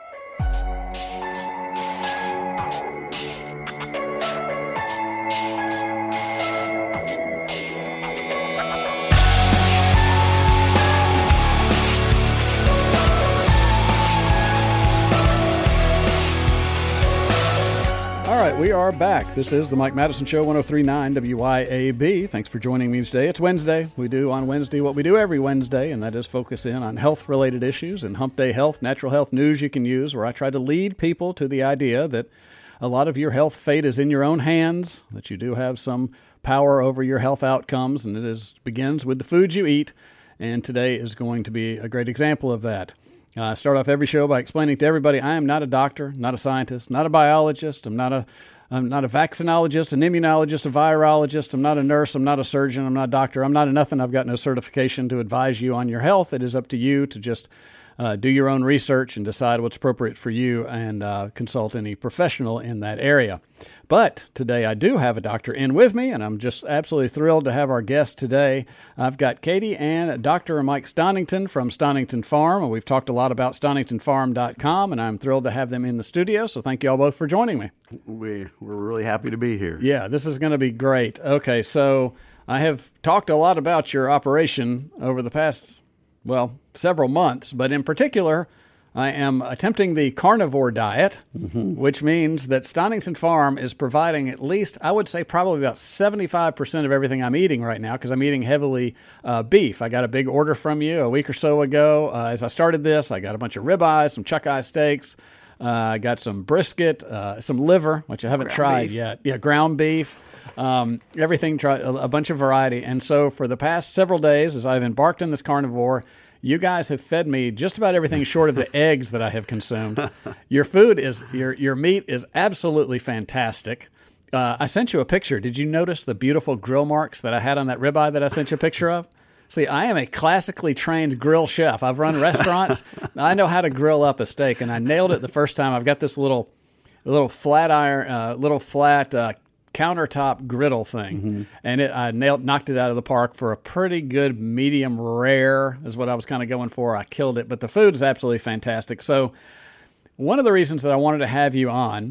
All right, we are back. This is the Mike Madison Show, one oh three point nine W Y A B. Thanks for joining me today. It's Wednesday. We do on Wednesday what we do every Wednesday, and that is focus in on health-related issues and Hump Day Health, natural health news you can use, where I try to lead people to the idea that a lot of your health fate is in your own hands, that you do have some power over your health outcomes, and it is begins with the food you eat, and today is going to be a great example of that. I uh, start off every show by explaining to everybody I am not a doctor, not a scientist, not a biologist. I'm not a, I'm not a vaccinologist, an immunologist, a virologist. I'm not a nurse. I'm not a surgeon. I'm not a doctor. I'm not a nothing. I've got no certification to advise you on your health. It is up to you to just uh, do your own research and decide what's appropriate for you and uh, consult any professional in that area. But today I do have a doctor in with me, and I'm just absolutely thrilled to have our guest today. I've got Katie and Doctor Mike Stonington from Stonington Farm. We've talked a lot about Stonington Farm dot com, and I'm thrilled to have them in the studio, so thank you all both for joining me. We, we're really happy to be here. Yeah, this is going to be great. Okay, so I have talked a lot about your operation over the past, well, several months, but in particular, I am attempting the carnivore diet, mm-hmm. which means that Stonington Farm is providing at least, I would say probably about seventy-five percent of everything I'm eating right now, because I'm eating heavily uh, beef. I got a big order from you a week or so ago. Uh, as I started this, I got a bunch of ribeyes, some chuck eye steaks. Uh, I got some brisket, uh, some liver, which I haven't ground tried beef. yet. Yeah, ground beef. Um, everything, try, a, a bunch of variety. And so for the past several days, as I've embarked on this carnivore, you guys have fed me just about everything short of the eggs that I have consumed. Your food is, your your meat is absolutely fantastic. Uh, I sent you a picture. Did you notice the beautiful grill marks that I had on that ribeye that I sent you a picture of? See, I am a classically trained grill chef. I've run restaurants. I know how to grill up a steak, and I nailed it the first time. I've got this little, little flat iron, uh, little flat uh, countertop griddle thing, mm-hmm. and it, I nailed, knocked it out of the park for a pretty good medium rare is what I was kind of going for. I killed it, but the food is absolutely fantastic. So one of the reasons that I wanted to have you on,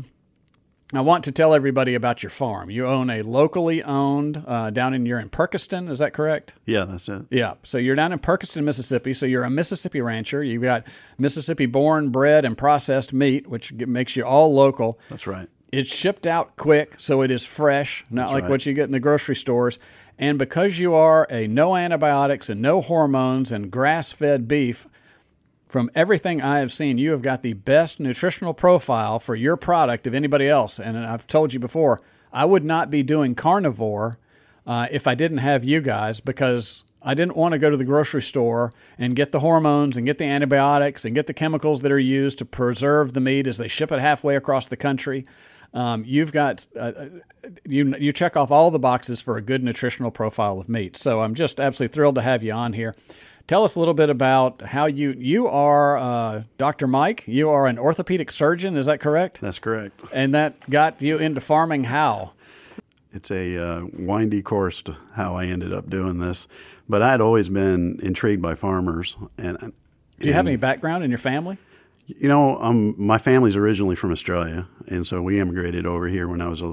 I want to tell everybody about your farm. You own a locally owned uh, down in, you're in Perkiston, is that correct? Yeah, that's it. Yeah, so you're down in Perkiston, Mississippi, so you're a Mississippi rancher. You've got Mississippi-born, bred, and processed meat, which makes you all local. That's right. It's shipped out quick, so it is fresh, not That's like right. what you get in the grocery stores. And because you are a no antibiotics and no hormones and grass-fed beef, from everything I have seen, you have got the best nutritional profile for your product of anybody else. And I've told you before, I would not be doing carnivore uh, if I didn't have you guys, because I didn't want to go to the grocery store and get the hormones and get the antibiotics and get the chemicals that are used to preserve the meat as they ship it halfway across the country. Um, you've got uh, you you check off all the boxes for a good nutritional profile of meat. So I'm just absolutely thrilled to have you on here. Tell us a little bit about how you you are uh, Doctor Mike. You are an orthopedic surgeon, is that correct? That's correct. And that got you into farming how? It's a uh, windy course to how I ended up doing this, but I'd always been intrigued by farmers. And, and do you have any background in your family? You know, um, my family's originally from Australia, and so we immigrated over here when I was a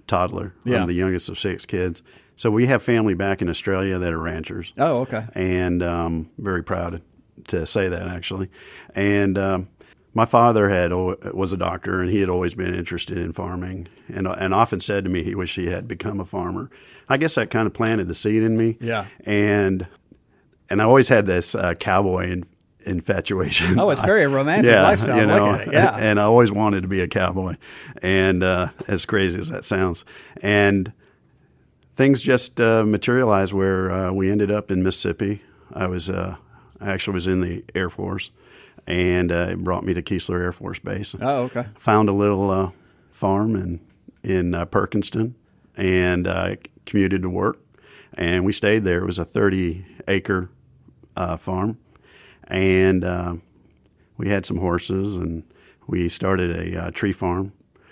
toddler. Yeah. I'm the youngest of six kids. So we have family back in Australia that are ranchers. Oh, okay. And um, very proud to say that, actually. And um, my father had was a doctor, and he had always been interested in farming, and and often said to me he wished he had become a farmer. I guess that kind of planted the seed in me. Yeah. And and I always had this uh, cowboy in, infatuation. Oh, it's very romantic yeah, lifestyle. You know, Look at it. Yeah. And I always wanted to be a cowboy, and uh, as crazy as that sounds, and things just uh, materialized where uh, we ended up in Mississippi. I was uh, I actually was in the Air Force. And uh, it brought me to Keesler Air Force Base. Oh, okay. Found a little uh, farm in in uh, Perkinston, and uh, commuted to work. And we stayed there. It was a thirty acre uh, farm, and uh, we had some horses, and we started a uh, tree farm,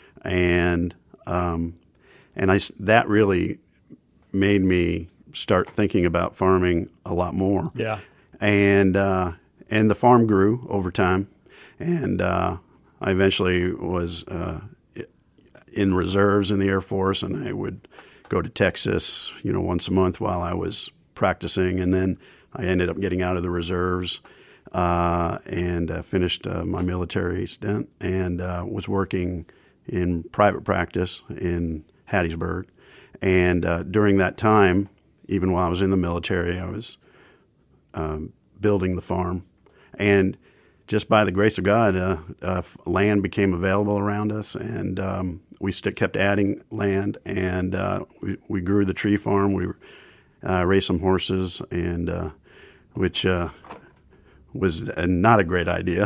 and um, and I that really made me start thinking about farming a lot more. Yeah. And uh, And the farm grew over time, and uh, I eventually was uh, in reserves in the Air Force, and I would go to Texas, you know, once a month while I was practicing, and then I ended up getting out of the reserves uh, and uh, finished uh, my military stint, and uh, was working in private practice in Hattiesburg. And uh, during that time, even while I was in the military, I was um, building the farm. And just by the grace of God, uh, uh, land became available around us, and um, we st- kept adding land, and uh, we, we grew the tree farm. We uh, raised some horses, and uh, which uh, was uh, not a great idea.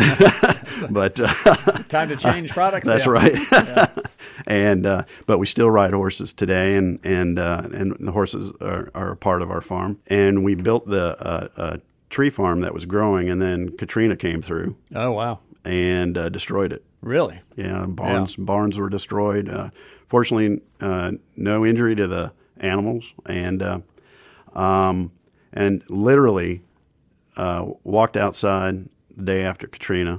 But, but uh, time to change products. That's yeah. right. Yeah. And uh, but we still ride horses today, and and uh, and the horses are, are a part of our farm. And we built the uh, uh, tree farm that was growing, and then Katrina came through. Oh wow! And uh, destroyed it. Really? Yeah, barns yeah. barns were destroyed. Uh, fortunately, uh, no injury to the animals, and uh, um, and literally uh, walked outside the day after Katrina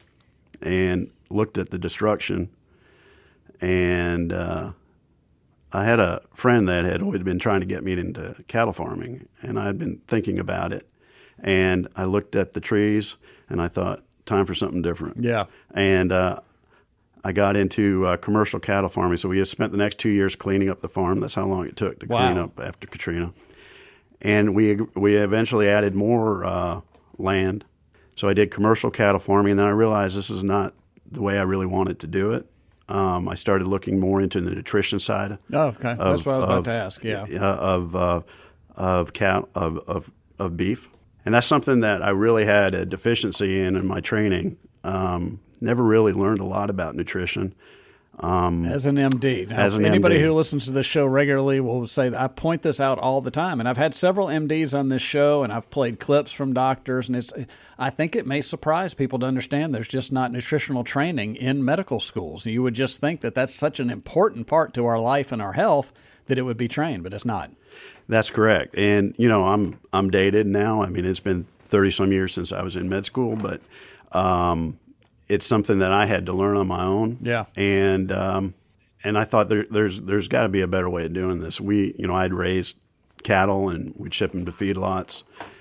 and looked at the destruction. And uh, I had a friend that had always been trying to get me into cattle farming, and I had been thinking about it. And I looked at the trees, and I thought, time for something different. Yeah. And uh, I got into uh, commercial cattle farming. So we had spent the next two years cleaning up the farm. That's how long it took to wow. clean up after Katrina. And we we eventually added more uh, land. So I did commercial cattle farming, and then I realized this is not the way I really wanted to do it. Um, I started looking more into the nutrition side. Oh, okay. Of, That's what I was about of, to ask. Yeah. Of uh, of cattle of, of of beef, and that's something that I really had a deficiency in in my training. Um, never really learned a lot about nutrition. Um, as an M D. Now, as an anybody M D. who listens to this show regularly will say that I point this out all the time. And I've had several M Ds on this show, and I've played clips from doctors. And it's, I think it may surprise people to understand there's just not nutritional training in medical schools. You would just think that that's such an important part to our life and our health that it would be trained, but it's not. That's correct. And, you know, I'm I'm dated now. I mean, it's been thirty-some years since I was in med school, but um, it's something that I had to learn on my own. Yeah. And um, and I thought there, there's there's got to be a better way of doing this. We, you know, I'd raised cattle, and we'd ship them to feedlots.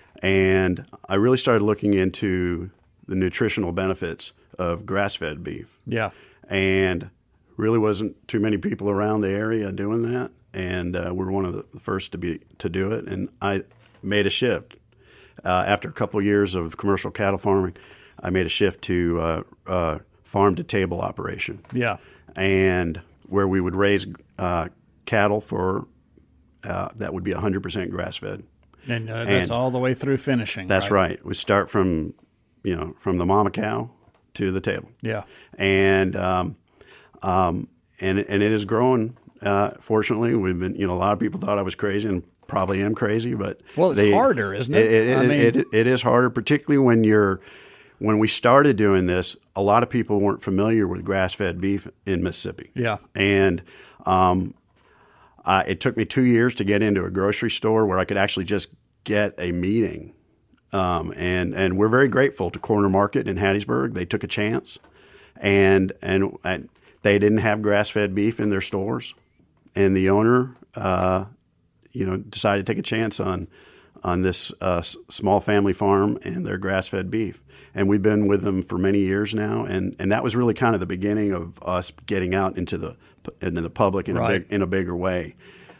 And I really started looking into the nutritional benefits of grass-fed beef. Yeah. And really wasn't too many people around the area doing that. And uh, we're one of the first to be to do it. And I made a shift uh, after a couple of years of commercial cattle farming. I made a shift to uh, uh, farm to table operation. Yeah, and where we would raise uh, cattle for uh, that would be one hundred percent grass fed. And uh, that's and all the way through finishing. That's right? right. We start from you know from the mama cow to the table. Yeah, and um, um, and and it is growing. Uh, fortunately, we've been, you know, a lot of people thought I was crazy, and probably am crazy, but well, it's they, harder, isn't it? It, it, I mean, it, it, it is harder, particularly when you're, when we started doing this, a lot of people weren't familiar with grass-fed beef in Mississippi. Yeah. And um, I, it took me two years to get into a grocery store where I could actually just get a meeting. Um, and, and we're very grateful to Corner Market in Hattiesburg. They took a chance, and, and, and they didn't have grass-fed beef in their stores. and the owner, uh, you know, decided to take a chance on on this uh, s- small family farm and their grass-fed beef. And we've been with them for many years now, and, and that was really kind of the beginning of us getting out into the into the public in Right. a big, in a bigger way.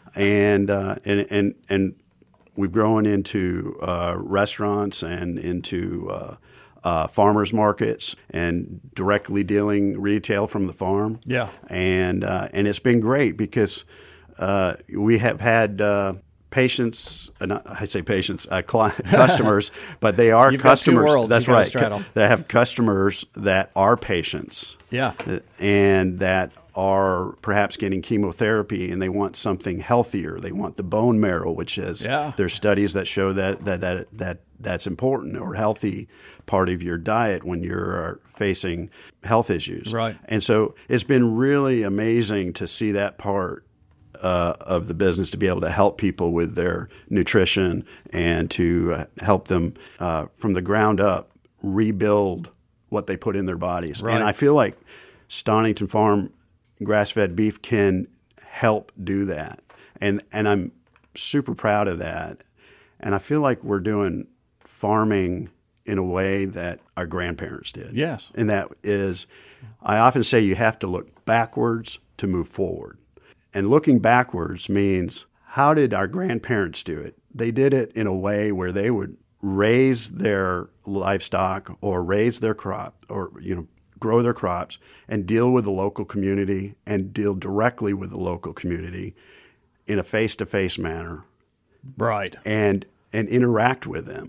And uh, and and and we've grown into uh, restaurants and into uh, uh, farmers markets and directly dealing retail from the farm. Yeah. And uh, and it's been great because uh, we have had uh, patients. Uh, not, I say patients, uh, cli- customers, but they are You've got two customers. worlds That's you gotta right. straddle. They have customers that are patients. Yeah. uh, And that are perhaps getting chemotherapy and they want something healthier. They want the bone marrow, which is Yeah. there's studies that show that that that that that's important or healthy part of your diet when you're facing health issues. Right. And so it's been really amazing to see that part uh, of the business, to be able to help people with their nutrition and to uh, help them uh, from the ground up rebuild what they put in their bodies. Right. And I feel like Stonington Farm grass-fed beef can help do that. And and I'm super proud of that. And I feel like we're doing farming in a way that our grandparents did. Yes. And that is, I often say you have to look backwards to move forward. And looking backwards means, how did our grandparents do it? They did it in a way where they would raise their livestock or raise their crop or, you know, grow their crops and deal with the local community and deal directly with the local community in a face-to-face manner. Right. And and interact with them.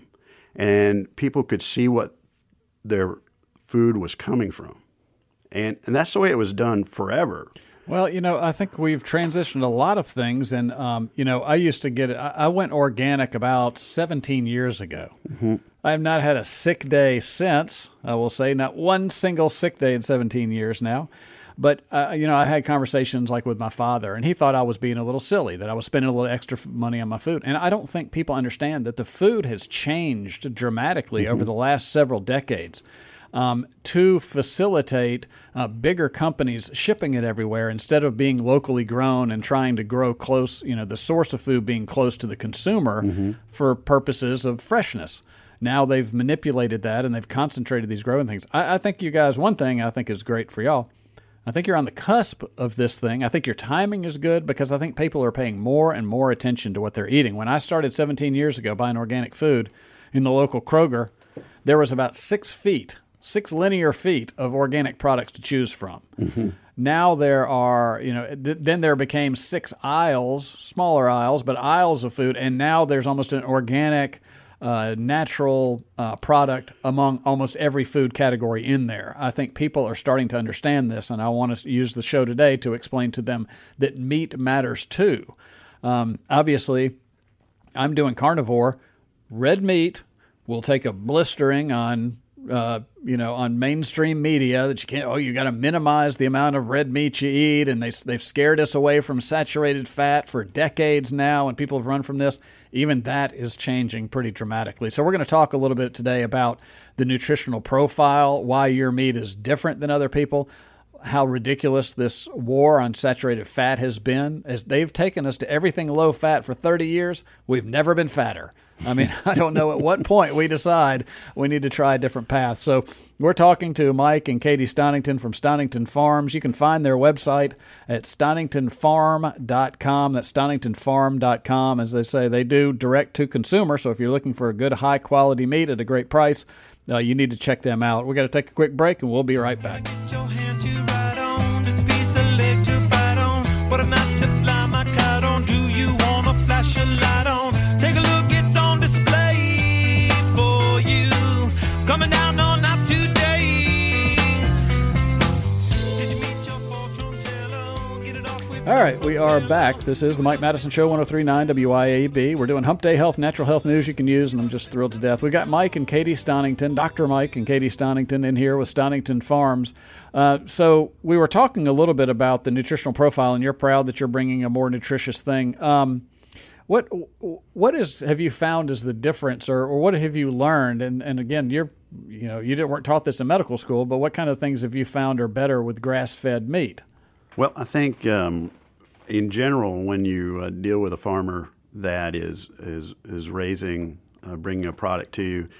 And people could see what their food was coming from. And and that's the way it was done forever. Well, you know, I think we've transitioned a lot of things. And, um, you know, I used to get it. I, I went organic about seventeen years ago. Mm-hmm. I have not had a sick day since, I will say, not one single sick day in seventeen years now. But, uh, you know, I had conversations like with my father, and he thought I was being a little silly, that I was spending a little extra f- money on my food. And I don't think people understand that the food has changed dramatically Mm-hmm. over the last several decades. Um, to facilitate uh, bigger companies shipping it everywhere instead of being locally grown and trying to grow close, you know, the source of food being close to the consumer Mm-hmm. for purposes of freshness. Now they've manipulated that and they've concentrated these growing things. I, I think you guys, one thing I think is great for y'all, I think you're on the cusp of this thing. I think your timing is good because I think people are paying more and more attention to what they're eating. When I started seventeen years ago buying organic food in the local Kroger, there was about six feet, six linear feet of organic products to choose from. Mm-hmm. Now there are, you know, th- then there became six aisles, smaller aisles, but aisles of food, and now there's almost an organic, uh, natural uh, product among almost every food category in there. I think people are starting to understand this, and I want to use the show today to explain to them that meat matters too. Um, obviously, I'm doing carnivore. Red meat will take a blistering on Uh, you know, on mainstream media that you can't, oh, you got to minimize the amount of red meat you eat. And they, they've scared us away from saturated fat for decades now, and people have run from this. Even that is changing pretty dramatically. So we're going to talk a little bit today about the nutritional profile, why your meat is different than other people, how ridiculous this war on saturated fat has been. As they've taken us to everything low fat for thirty years, we've never been fatter. I mean, I don't know at what point we decide we need to try a different path. So we're talking to Mike and Katie Stonington from Stonington Farms. You can find their website at stonington farm dot com. That's stonington farm dot com. As they say, they do direct to consumer. So if you're looking for a good, high-quality meat at a great price, uh, you need to check them out. We're going to take a quick break, and we'll be right back. Coming down on not today. All right, we are back. This is the Mike Madison Show, one oh three point nine W I A B. We're doing Hump Day Health, natural health news you can use, and I'm just thrilled to death. We got Mike and Katie Stonington, Doctor Mike and Katie Stonington in here with Stonington Farms. Uh, so we were talking a little bit about the nutritional profile, and you're proud that you're bringing a more nutritious thing. Um, what what is have you found is the difference, or, or what have you learned? And and again, you're you know you didn't weren't taught this in medical school, but what kind of things have you found are better with grass-fed meat? Well, I think um, in general, when you uh, deal with a farmer that is is is raising, uh, bringing a product to you,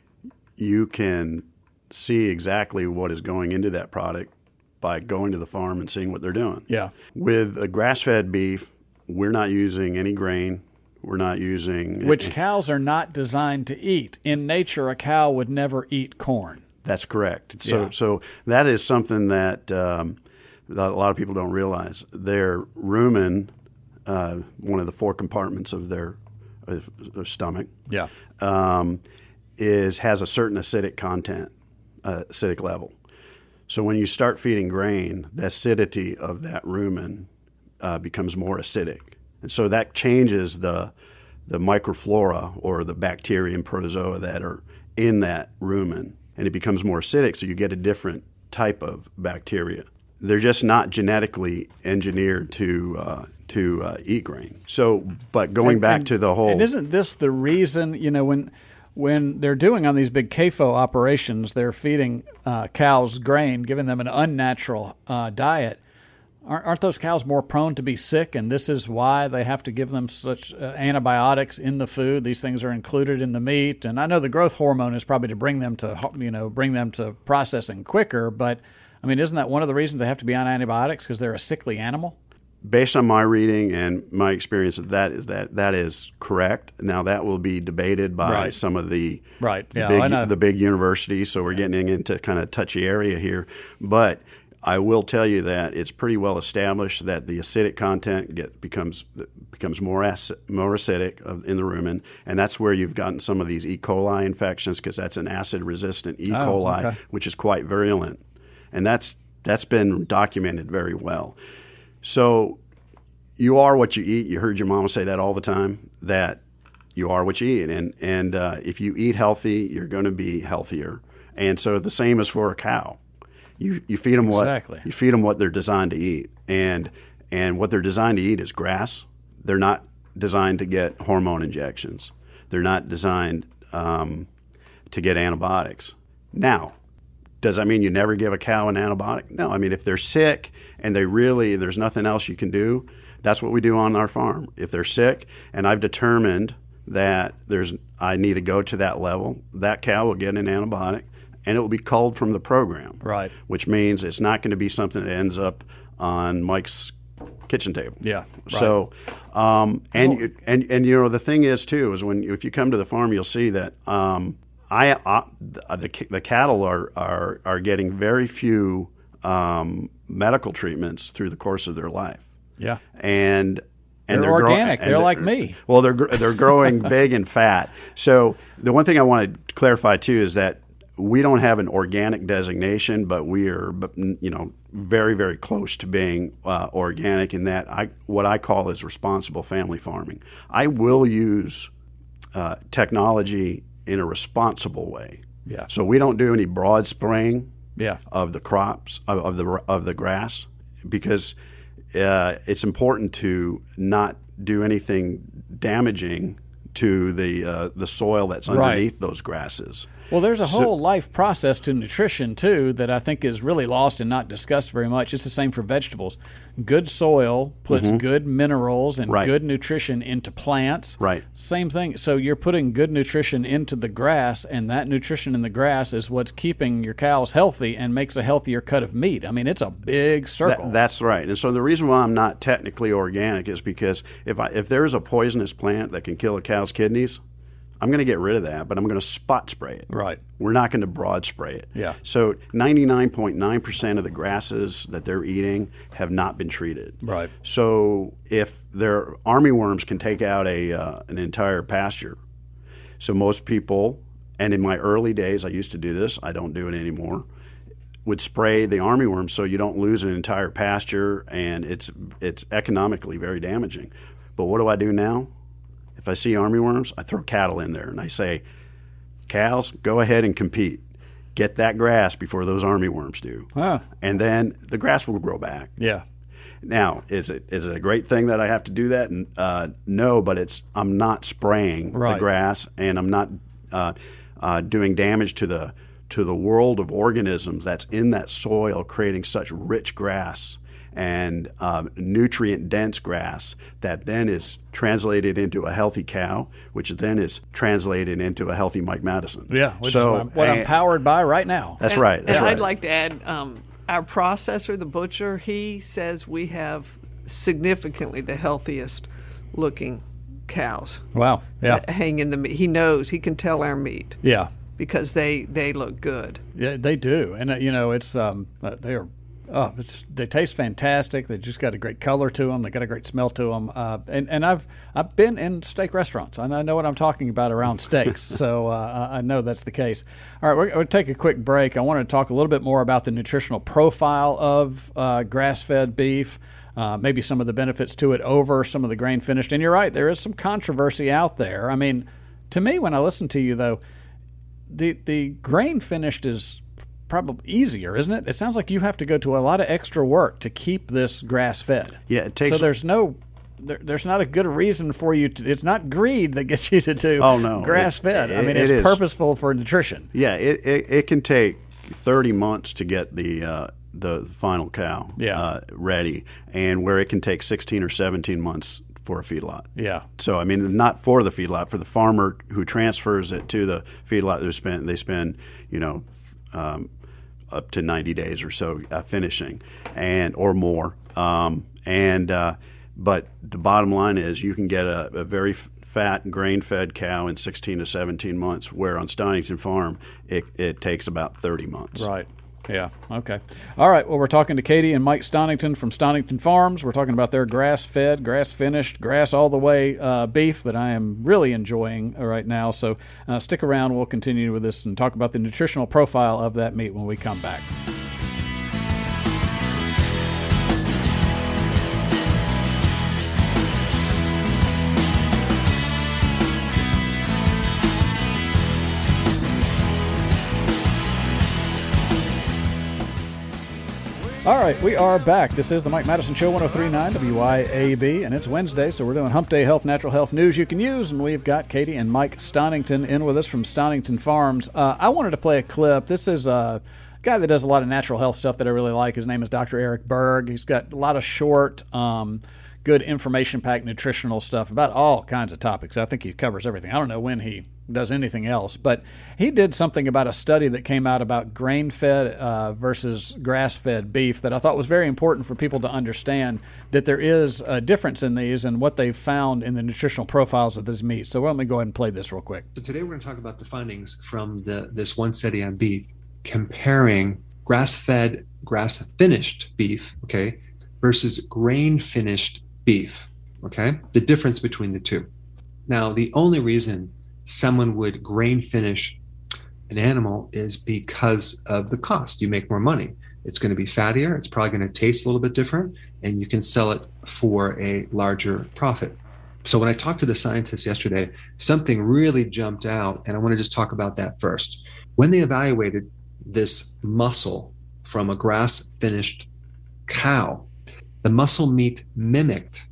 you can see exactly what is going into that product by going to the farm and seeing what they're doing. Yeah. With a grass-fed beef, we're not using any grain. We're not using... Which cows are not designed to eat. In nature, a cow would never eat corn. That's correct. So, Yeah. so that is something that, um, that a lot of people don't realize. Their rumen, uh, one of the four compartments of their, of their stomach, Yeah. um, is has a certain acidic content, uh, acidic level. So when you start feeding grain, the acidity of that rumen uh, becomes more acidic, and so that changes the the microflora or the bacteria and protozoa that are in that rumen, and it becomes more acidic. So you get a different type of bacteria. They're just not genetically engineered to uh, to uh, eat grain. So, but going And- back and- to the whole, And isn't this the reason, you know, when when they're doing on these big C A F O operations, they're feeding uh, cows grain, giving them an unnatural uh, diet. Aren't, aren't those cows more prone to be sick? And this is why they have to give them such uh, antibiotics in the food. These things are included in the meat. And I know the growth hormone is probably to bring them to, you know, bring them to processing quicker. But I mean, isn't that one of the reasons they have to be on antibiotics, because they're a sickly animal? based on my reading and my experience, that is that that is correct. Now that will be debated by Right. some of the Right. the, Yeah, I know. big, the big universities. So we're getting into kind of touchy area here, but I will tell you that it's pretty well established that the acidic content get becomes becomes more acid, more acidic of, in the rumen, and that's where you've gotten some of these E. coli infections, because that's an acid-resistant E. Oh, coli, okay. which is quite virulent, and that's that's been documented very well. So you are what you eat. You heard your mama say that all the time, that you are what you eat, and and uh, if you eat healthy, you're going to be healthier. And so the same is for a cow. You you feed them what Exactly. you feed them what they're designed to eat, and and what they're designed to eat is grass. They're not designed to get hormone injections. They're not designed um, to get antibiotics. Now, does that mean you never give a cow an antibiotic? No. I mean, if they're sick and they really there's nothing else you can do, that's what we do on our farm. If they're sick and I've determined that there's I need to go to that level, that cow will get an antibiotic, and it will be culled from the program. Right. Which means it's not going to be something that ends up on Mike's kitchen table. Yeah. Right. So, um, and, Well- you, and and you know the thing is too is when if you come to the farm, you'll see that um, I uh, the the cattle are are are getting very few um, medical treatments through the course of their life. Yeah. And and They're grow- organic. and They're like me. Well, they're gr- they're growing big and fat. So the one thing I want to clarify too is that we don't have an organic designation, but we are, but, you know, very very close to being uh, organic in that I what I call is responsible family farming. I will use uh, technology in a responsible way. Yeah. So we don't do any broad spraying Yeah. of the crops of, of the of the grass, because uh, it's important to not do anything damaging to the uh, the soil that's Right. underneath those grasses. Well, there's a So- whole life process to nutrition, too, that I think is really lost and not discussed very much. It's the same for vegetables. Good soil puts Mhm. good minerals and Right. good nutrition into plants. Right. Same thing. So you're putting good nutrition into the grass, and that nutrition in the grass is what's keeping your cows healthy and makes a healthier cut of meat. I mean, it's a big circle. That- that's right. And so the reason why I'm not technically organic is because if I, if there's a poisonous plant that can kill a cow's kidneys, I'm going to get rid of that, but I'm going to spot spray it. Right. We're not going to broad spray it. Yeah. So ninety-nine point nine percent of the grasses that they're eating have not been treated. Right. So if their army worms can take out a uh, an entire pasture, so most people, and in my early days I used to do this, I don't do it anymore, would spray the army worms so you don't lose an entire pasture, and it's it's economically very damaging. But what do I do now? If I see army worms, I throw cattle in there and I say, cows, go ahead and compete. Get that grass before those army worms do. Huh. And then the grass will grow back. Yeah. Now, is it is it a great thing that I have to do that? Uh, no, but it's I'm not spraying Right. the grass, and I'm not uh, uh, doing damage to the to the world of organisms that's in that soil, creating such rich grass. and um, nutrient-dense grass that then is translated into a healthy cow, which then is translated into a healthy Mike Madison. Yeah, which so, is what I'm and, powered by right now. That's and, right. That's and right. I'd like to add, um, our processor, the butcher, he says we have significantly the healthiest looking cows. Wow. Yeah. That hang in the meat. He knows. He can tell our meat. Yeah. Because they, they look good. Yeah, they do. And, uh, you know, it's um, uh, they are oh, it's, they taste fantastic. They just got a great color to them. They got a great smell to them. Uh, and, and I've I've been in steak restaurants, and I know what I'm talking about around steaks. so uh, I know that's the case. All right, we're going to take a quick break. I want to talk a little bit more about the nutritional profile of uh, grass-fed beef. Uh, maybe some of the benefits to it over some of the grain finished. And you're right, there is some controversy out there. I mean, to me, when I listen to you, though, the the grain finished is probably easier, isn't it? It sounds like you have to go to a lot of extra work to keep this grass fed. Yeah, it takes. So there's no, there, there's not a good reason for you to. It's not greed that gets you to do oh, no. grass fed. It, I mean, it it's is. purposeful for nutrition. Yeah, it, it it can take thirty months to get the uh, the final cow yeah. uh, ready, and where it can take sixteen or seventeen months for a feedlot. Yeah. So I mean, not for the feedlot, for the farmer who transfers it to the feedlot. They spend they spend you know um, up to ninety days or so uh, finishing, and or more. Um, and uh, but the bottom line is, you can get a, a very f- fat grain-fed cow in sixteen to seventeen months, where on Stonington Farm it it takes about thirty months. Right. Yeah. Okay. All right. Well, we're talking to Katie and Mike Stonington from Stonington Farms. We're talking about their grass-fed, grass-finished, grass-all-the-way uh, beef that I am really enjoying right now. So uh, stick around. We'll continue with this and talk about the nutritional profile of that meat when we come back. All right, we are back. This is the Mike Madison Show, one oh three point nine W Y A B, and it's Wednesday, so we're doing Hump Day Health, Natural Health News you can use, and we've got Katie and Mike Stonington in with us from Stonington Farms. Uh, I wanted to play a clip. This is a guy that does a lot of natural health stuff that I really like. His name is Doctor Eric Berg. He's got a lot of short, um, good information-packed nutritional stuff about all kinds of topics. I think he covers everything. I don't know when he does anything else, but he did something about a study that came out about grain-fed uh, versus grass-fed beef that I thought was very important for people to understand, that there is a difference in these and what they've found in the nutritional profiles of this meat. So why don't we go ahead and play this real quick. So today we're going to talk about the findings from the this one study on beef, comparing grass-fed, grass-finished beef, okay, versus grain-finished beef, okay, the difference between the two. Now, the only reason someone would grain finish an animal is because of the cost. You make more money. It's going to be fattier. It's probably going to taste a little bit different, and you can sell it for a larger profit. So when I talked to the scientists yesterday, something really jumped out, and I want to just talk about that first. When they evaluated this muscle from a grass-finished cow, the muscle meat mimicked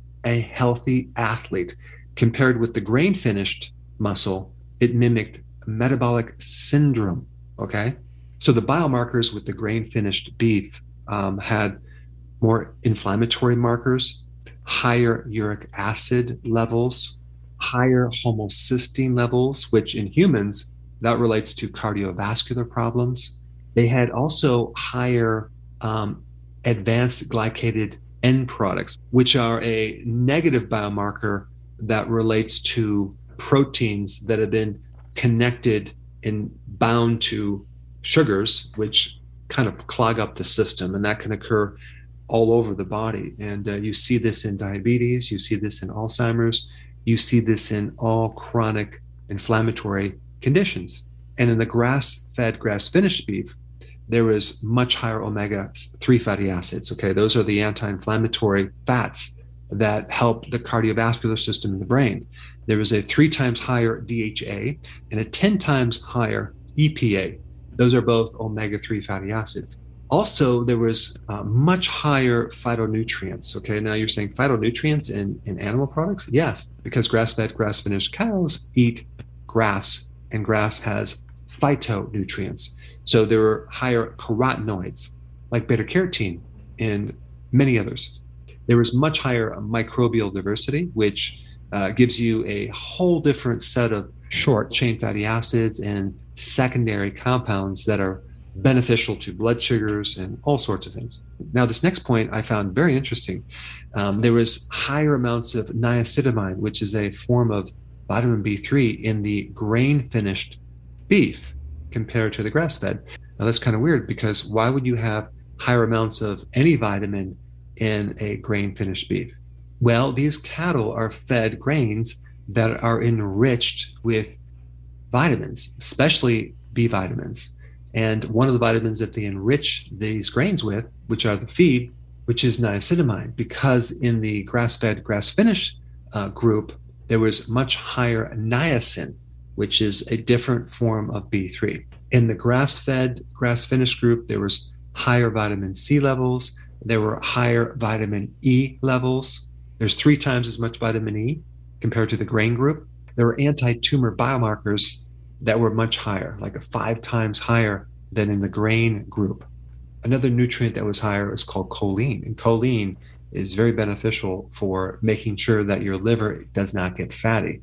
a healthy athlete. Compared with the grain-finished muscle, it mimicked metabolic syndrome, okay? So the biomarkers with the grain-finished beef um, had more inflammatory markers, higher uric acid levels, higher homocysteine levels, which in humans, that relates to cardiovascular problems. They had also higher um, advanced glycated end products, which are a negative biomarker that relates to proteins that have been connected and bound to sugars, which kind of clog up the system, and that can occur all over the body. And uh, you see this in diabetes, you see this in Alzheimer's, you see this in all chronic inflammatory conditions. And in the grass-fed, grass-finished beef, there is much higher omega three fatty acids. Okay, those are the anti-inflammatory fats that help the cardiovascular system in the brain. There is a three times higher D H A and a ten times higher E P A. Those are both omega three fatty acids. Also, there was uh, much higher phytonutrients. Okay, now you're saying phytonutrients in, in animal products? Yes, because grass-fed, grass-finished cows eat grass, and grass has phytonutrients. So there were higher carotenoids, like beta-carotene in many others. There was much higher microbial diversity, which uh, gives you a whole different set of short chain fatty acids and secondary compounds that are beneficial to blood sugars and all sorts of things. Now, this next point I found very interesting. Um, there was higher amounts of niacinamide, which is a form of vitamin B three in the grain-finished beef compared to the grass-fed. Now, that's kind of weird, because why would you have higher amounts of any vitamin in a grain-finished beef? Well, these cattle are fed grains that are enriched with vitamins, especially B vitamins. And one of the vitamins that they enrich these grains with, which are the feed, which is niacinamide, because in the grass-fed, grass-finished uh, group, there was much higher niacin, which is a different form of B three. In the grass-fed, grass-finished group, there was higher vitamin C levels. There were higher vitamin E levels. There's three times as much vitamin E compared to the grain group. There were anti-tumor biomarkers that were much higher, like a five times higher than in the grain group. Another nutrient that was higher is called choline, and choline is very beneficial for making sure that your liver does not get fatty.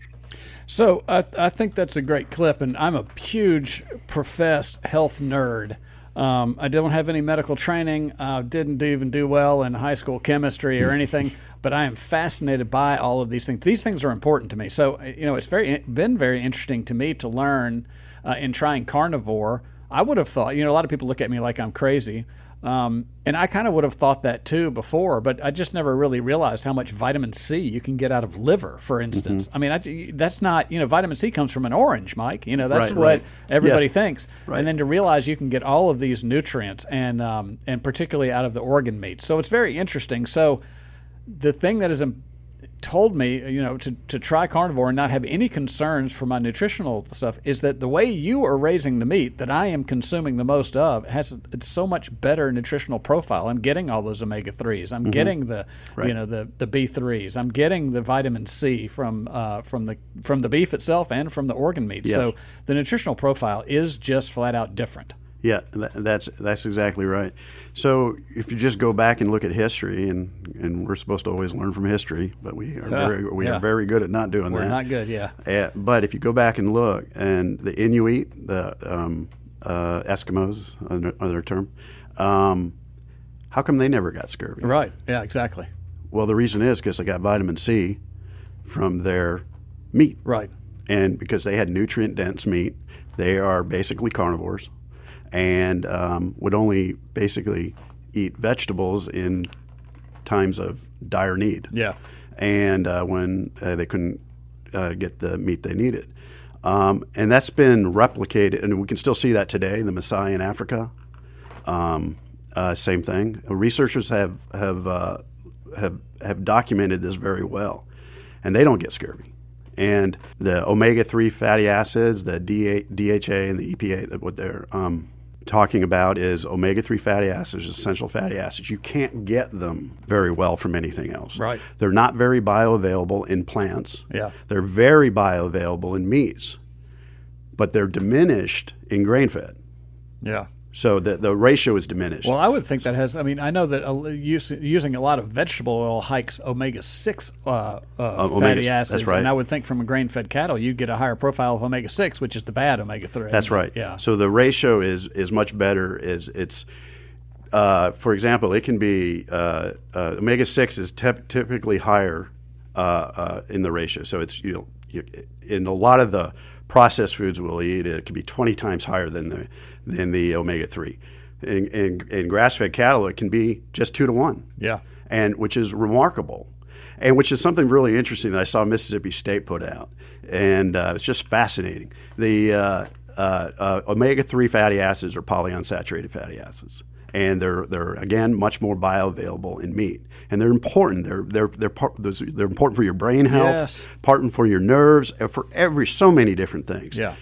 So I, I think that's a great clip, and I'm a huge professed health nerd. Um, I don't have any medical training, uh, didn't even do well in high school chemistry or anything, but I am fascinated by all of these things. These things are important to me. So, you know, it's very been very interesting to me to learn uh, in trying carnivore. I would have thought, you know, a lot of people look at me like I'm crazy, um, and I kind of would have thought that too before, but I just never really realized how much vitamin C you can get out of liver, for instance. Mm-hmm. I mean, I, that's not, you know, vitamin C comes from an orange, Mike. You know, that's right, what right. everybody yeah. thinks. Right. And then to realize you can get all of these nutrients, and um, and particularly out of the organ meat. So it's very interesting. So the thing that has told me, you know, to, to try carnivore and not have any concerns for my nutritional stuff is that the way you are raising the meat that I am consuming the most of has it's so much better nutritional profile. I'm getting all those omega threes. I'm mm-hmm. getting the right. you know the the B threes. I'm getting the vitamin C from uh, from the from the beef itself and from the organ meat. Yeah. So the nutritional profile is just flat out different. Yeah, that, that's that's exactly right. So if you just go back and look at history, and, and we're supposed to always learn from history, but we are uh, very we yeah. are very good at not doing we're that. We're not good, yeah. yeah. But if you go back and look, and the Inuit, the um, uh, Eskimos, another term, um, how come they never got scurvy? Right. Yeah. Exactly. Well, the reason is because they got vitamin C from their meat. Right. And because they had nutrient dense meat, they are basically carnivores. And um, would only basically eat vegetables in times of dire need. Yeah. And uh, when uh, they couldn't uh, get the meat they needed. Um, and that's been replicated, and we can still see that today, the Maasai in Africa. Um, uh, same thing. Researchers have have, uh, have have documented this very well, and they don't get scurvy. And the omega three fatty acids, the D H A and the E P A, what they're um, talking about is omega three fatty acids, essential fatty acids. You can't get them very well from anything else. Right. They're not very bioavailable in plants. Yeah. They're very bioavailable in meats, but they're diminished in grain-fed. Yeah. So the the ratio is diminished. Well, I would think that has. I mean, I know that uh, use, using a lot of vegetable oil hikes omega six uh, uh, uh, fatty omega, acids, that's right. and I would think from a grain-fed cattle you'd get a higher profile of omega six, which is the bad omega three. That's right. Yeah. So the ratio is is much better. Is it's uh, for example, it can be uh, uh, omega six is tep- typically higher uh, uh, in the ratio. So it's you know you, in a lot of the processed foods we'll eat, it can be twenty times higher than the than the omega three. In, in, in grass-fed cattle, it can be just two to one. Yeah, and which is remarkable, and which is something really interesting that I saw Mississippi State put out, and uh, it's just fascinating. The uh, uh, uh, omega three fatty acids are polyunsaturated fatty acids, and they're they're again much more bioavailable in meat, and they're important. They're they're they're part, they're important for your brain health, yes. important for your nerves, for every so many different things. Yeah.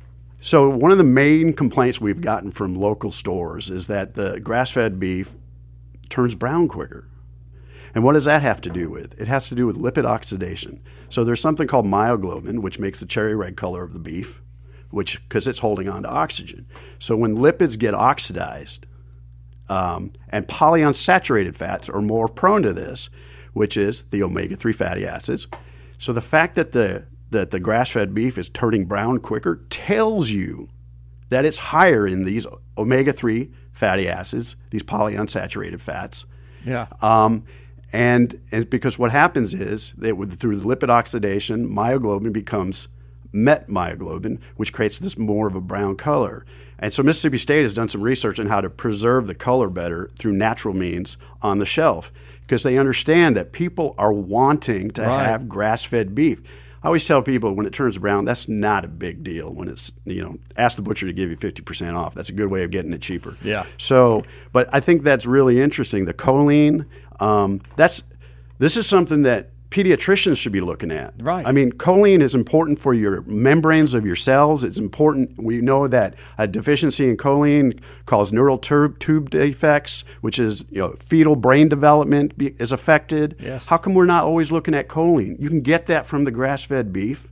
So one of the main complaints we've gotten from local stores is that the grass-fed beef turns brown quicker. And what does that have to do with? It has to do with lipid oxidation. So there's something called myoglobin, which makes the cherry red color of the beef, which because it's holding on to oxygen. So when lipids get oxidized, Um, and polyunsaturated fats are more prone to this, which is the omega three fatty acids. So the fact that the that the grass-fed beef is turning brown quicker tells you that it's higher in these omega three fatty acids, these polyunsaturated fats. Yeah. Um, and, and because what happens is that with, through the lipid oxidation, myoglobin becomes metmyoglobin, which creates this more of a brown color. And so Mississippi State has done some research on how to preserve the color better through natural means on the shelf, because they understand that people are wanting to Right. have grass-fed beef. I always tell people when it turns brown, that's not a big deal. When it's, you know, ask the butcher to give you fifty percent off. That's a good way of getting it cheaper. Yeah. So, but I think that's really interesting. The choline, um, that's, this is something that pediatricians should be looking at. Right. I mean, choline is important for your membranes of your cells. It's important. We know that a deficiency in choline causes neural tube, tube defects, which is, you know, fetal brain development be, is affected. Yes. How come we're not always looking at choline? You can get that from the grass-fed beef.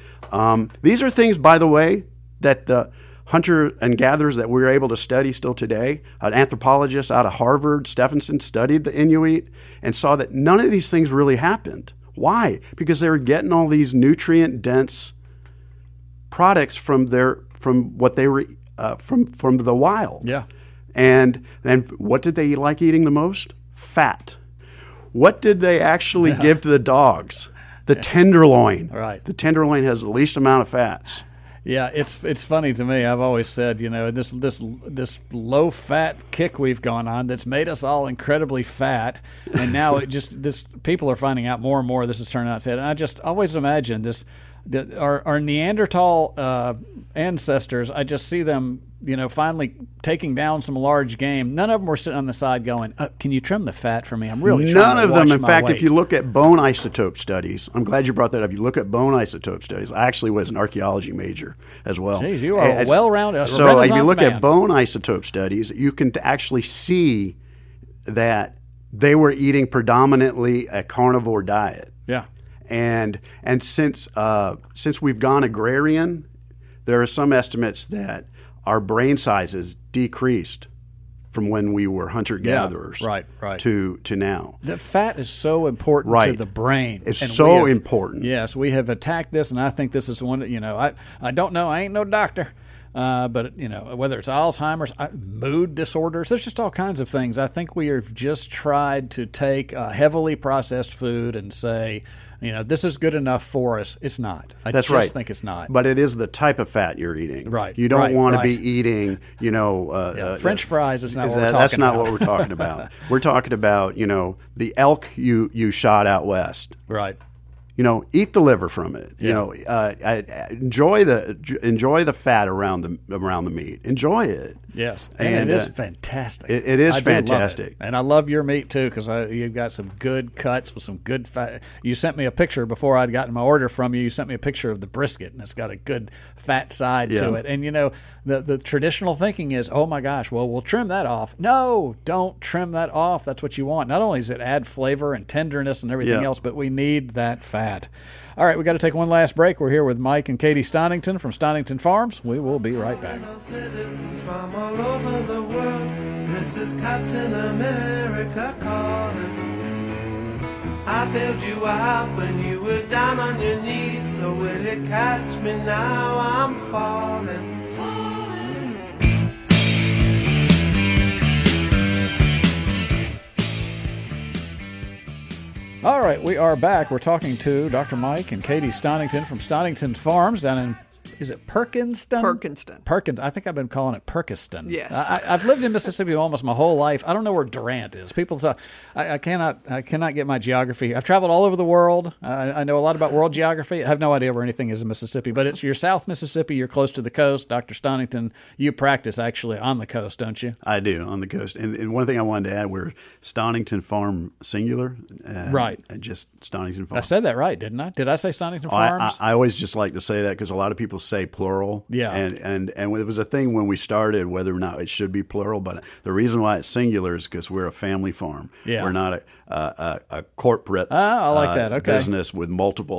Um, these are things, by the way, that the hunter and gatherers that we're able to study still today. An anthropologist out of Harvard, Stephenson, studied the Inuit and saw that none of these things really happened. Why? Because they were getting all these nutrient-dense products from their from what they were uh, from from the wild. Yeah. And then what did they like eating the most? Fat. What did they actually Yeah. give to the dogs? The tenderloin. Right. The tenderloin has the least amount of fats. Yeah, it's it's funny to me. I've always said, you know, this this this low fat kick we've gone on that's made us all incredibly fat, and now it just this people are finding out more and more this is turning out said. And I just always imagine this, that our our Neanderthal uh, ancestors. I just see them, you know, finally taking down some large game. None of them were sitting on the side going, uh, "Can you trim the fat for me? I'm really trying None to of them. watch In my fact, weight." if you look at bone isotope studies, I'm glad you brought that up. You look at bone isotope studies. I actually was an archæology major as well. Jeez, you are As- well-rounded, a So if you Renaissance look man. at bone isotope studies, you can actually see that they were eating predominantly a carnivore diet. Yeah. And and since uh, since we've gone agrarian, there are some estimates that our brain sizes decreased from when we were hunter-gatherers Yeah, right, right. to to now. The fat is so important to Right. the brain. It's and so we have- important. Yes, we have attacked this, and I think this is one that, you know, I, I don't know. I ain't no doctor. Uh, but, you know, whether it's Alzheimer's, I, mood disorders, there's just all kinds of things. I think we have just tried to take uh, heavily processed food and say, you know, this is good enough for us. It's not. I That's just right. think it's not. But it is the type of fat you're eating. Right, You don't right, want right. to be eating, you know, uh, Yeah, uh, French fries is not what we're that- talking That's not about. what we're talking about. We're talking about, you know, the elk you you shot out west. Right. You know, eat the liver from it. You Yeah. know, uh, I, I- enjoy the enjoy the fat around the around the meat. Enjoy it. Yes, and, And, it is uh, fantastic. it- it is I do love it. fantastic. And I love your meat too, because you've got some good cuts with some good fat. You sent me a picture before I'd gotten my order from you. You sent me a picture of the brisket, and it's got a good fat side to Yeah. it. And you know, the the traditional thinking is, oh my gosh, well we'll trim that off. No, don't trim that off. That's what you want. Not only does it add flavor and tenderness and everything Yeah. else, but we need that fat. All right, we got to take one last break. We're here with Mike and Katie Stonington from Stonington Farms. We will be right back. Citizens from all over the world, this is Captain America calling. I bailed you out when you were down on your knees, so will you catch me now? I'm falling, falling. All right, we are back. We're talking to Doctor Mike and Katie Stonington from Stonington Farms down in, is it Perkinston? Perkinston. Perkins. I think I've been calling it Perkiston. Yes. I, I- I've lived in Mississippi almost my whole life. I don't know where Durant is. People say, I, I cannot I cannot get my geography. I've traveled all over the world. I, I know a lot about world geography. I have no idea where anything is in Mississippi, but it's you're South Mississippi. You're close to the coast. Doctor Stonington, you practice actually on the coast, don't you? I do, on the coast. And, and one thing I wanted to add, we're Stonington Farm singular. Uh, Right. And just Stonington Farm. I said that right, didn't I? Did I say Stonington Oh, I, Farms? I, I always just like to say that because a lot of people say plural. Yeah. And, and, and it was a thing when we started whether or not it should be plural. But the reason why it's singular is because we're a family farm. Yeah. We're not a, a, a, a corporate Ah, I like uh, that. Okay. business with multiple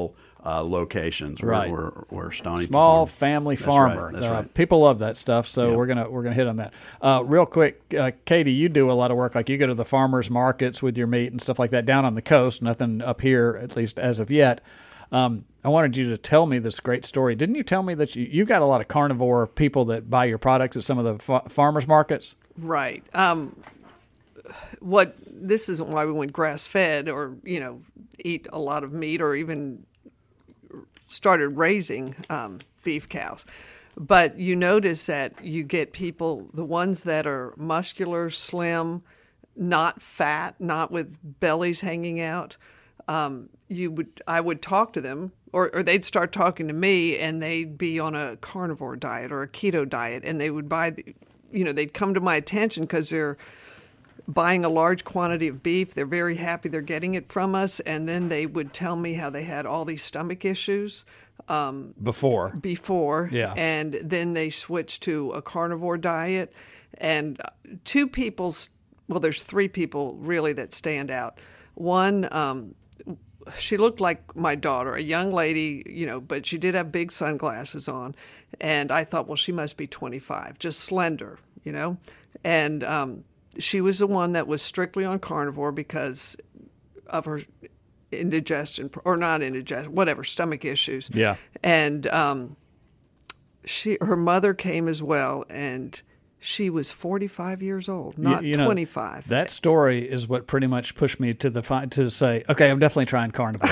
uh, locations. Right. We're, we're, we're Stonyville Small Farm. family That's farmer. Right, that's uh, right. People love that stuff, so Yeah. we're gonna we're gonna hit on that. Uh, real quick, uh, Katie, you do a lot of work. Like you go to the farmers markets with your meat and stuff like that down on the coast. Nothing up here, at least as of yet. Um, I wanted you to tell me this great story. Didn't you tell me that you you got a lot of carnivore people that buy your products at some of the fa- farmers markets? Right. Um, what this isn't why we went grass fed or you know eat a lot of meat or even started raising um, beef cows. But you notice that you get people, the ones that are muscular, slim, not fat, not with bellies hanging out. Um, you would, I would talk to them, or, or they'd start talking to me, and they'd be on a carnivore diet or a keto diet, and they would buy, the, you know, they'd come to my attention because they're buying a large quantity of beef. They're very happy they're getting it from us, and then they would tell me how they had all these stomach issues. Um, Before. Before. Yeah. And then they switched to a carnivore diet. And two people, well, there's three people really that stand out. One, um, she looked like my daughter, a young lady, you know, but she did have big sunglasses on. And I thought, well, she must be twenty-five, just slender, you know. And um, she was the one that was strictly on carnivore because of her indigestion, or not indigestion, whatever, stomach issues. Yeah. And um, she, her mother came as well, and she was forty-five years old, not you, you know, twenty-five. That story is what pretty much pushed me to the fi- to say, okay, I'm definitely trying carnivore.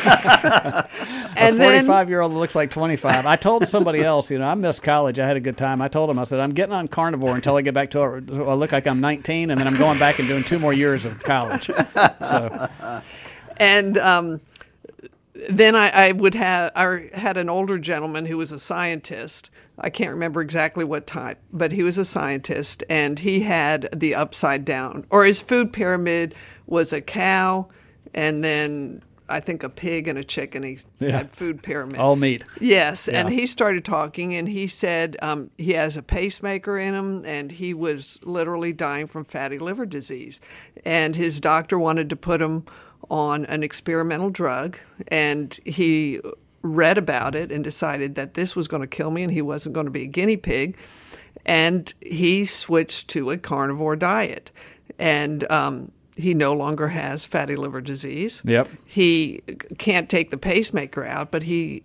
And a forty-five-year-old that looks like twenty-five. I told somebody else, you know, I missed college. I had a good time. I told him, I said, I'm getting on carnivore until I get back to, I look like I'm nineteen, and then I'm going back and doing two more years of college. So, and um, then I, I would have, I had an older gentleman who was a scientist. I can't remember exactly what type, but he was a scientist, and he had the upside down, or his food pyramid was a cow, and then I think a pig and a chicken. He Yeah. had food pyramid. all meat. Yes, Yeah. and he started talking, and he said um, he has a pacemaker in him, and he was literally dying from fatty liver disease. And his doctor wanted to put him on an experimental drug, and he read about it and decided that this was going to kill me and he wasn't going to be a guinea pig. And he switched to a carnivore diet. And um, he no longer has fatty liver disease. Yep. He can't take the pacemaker out, but he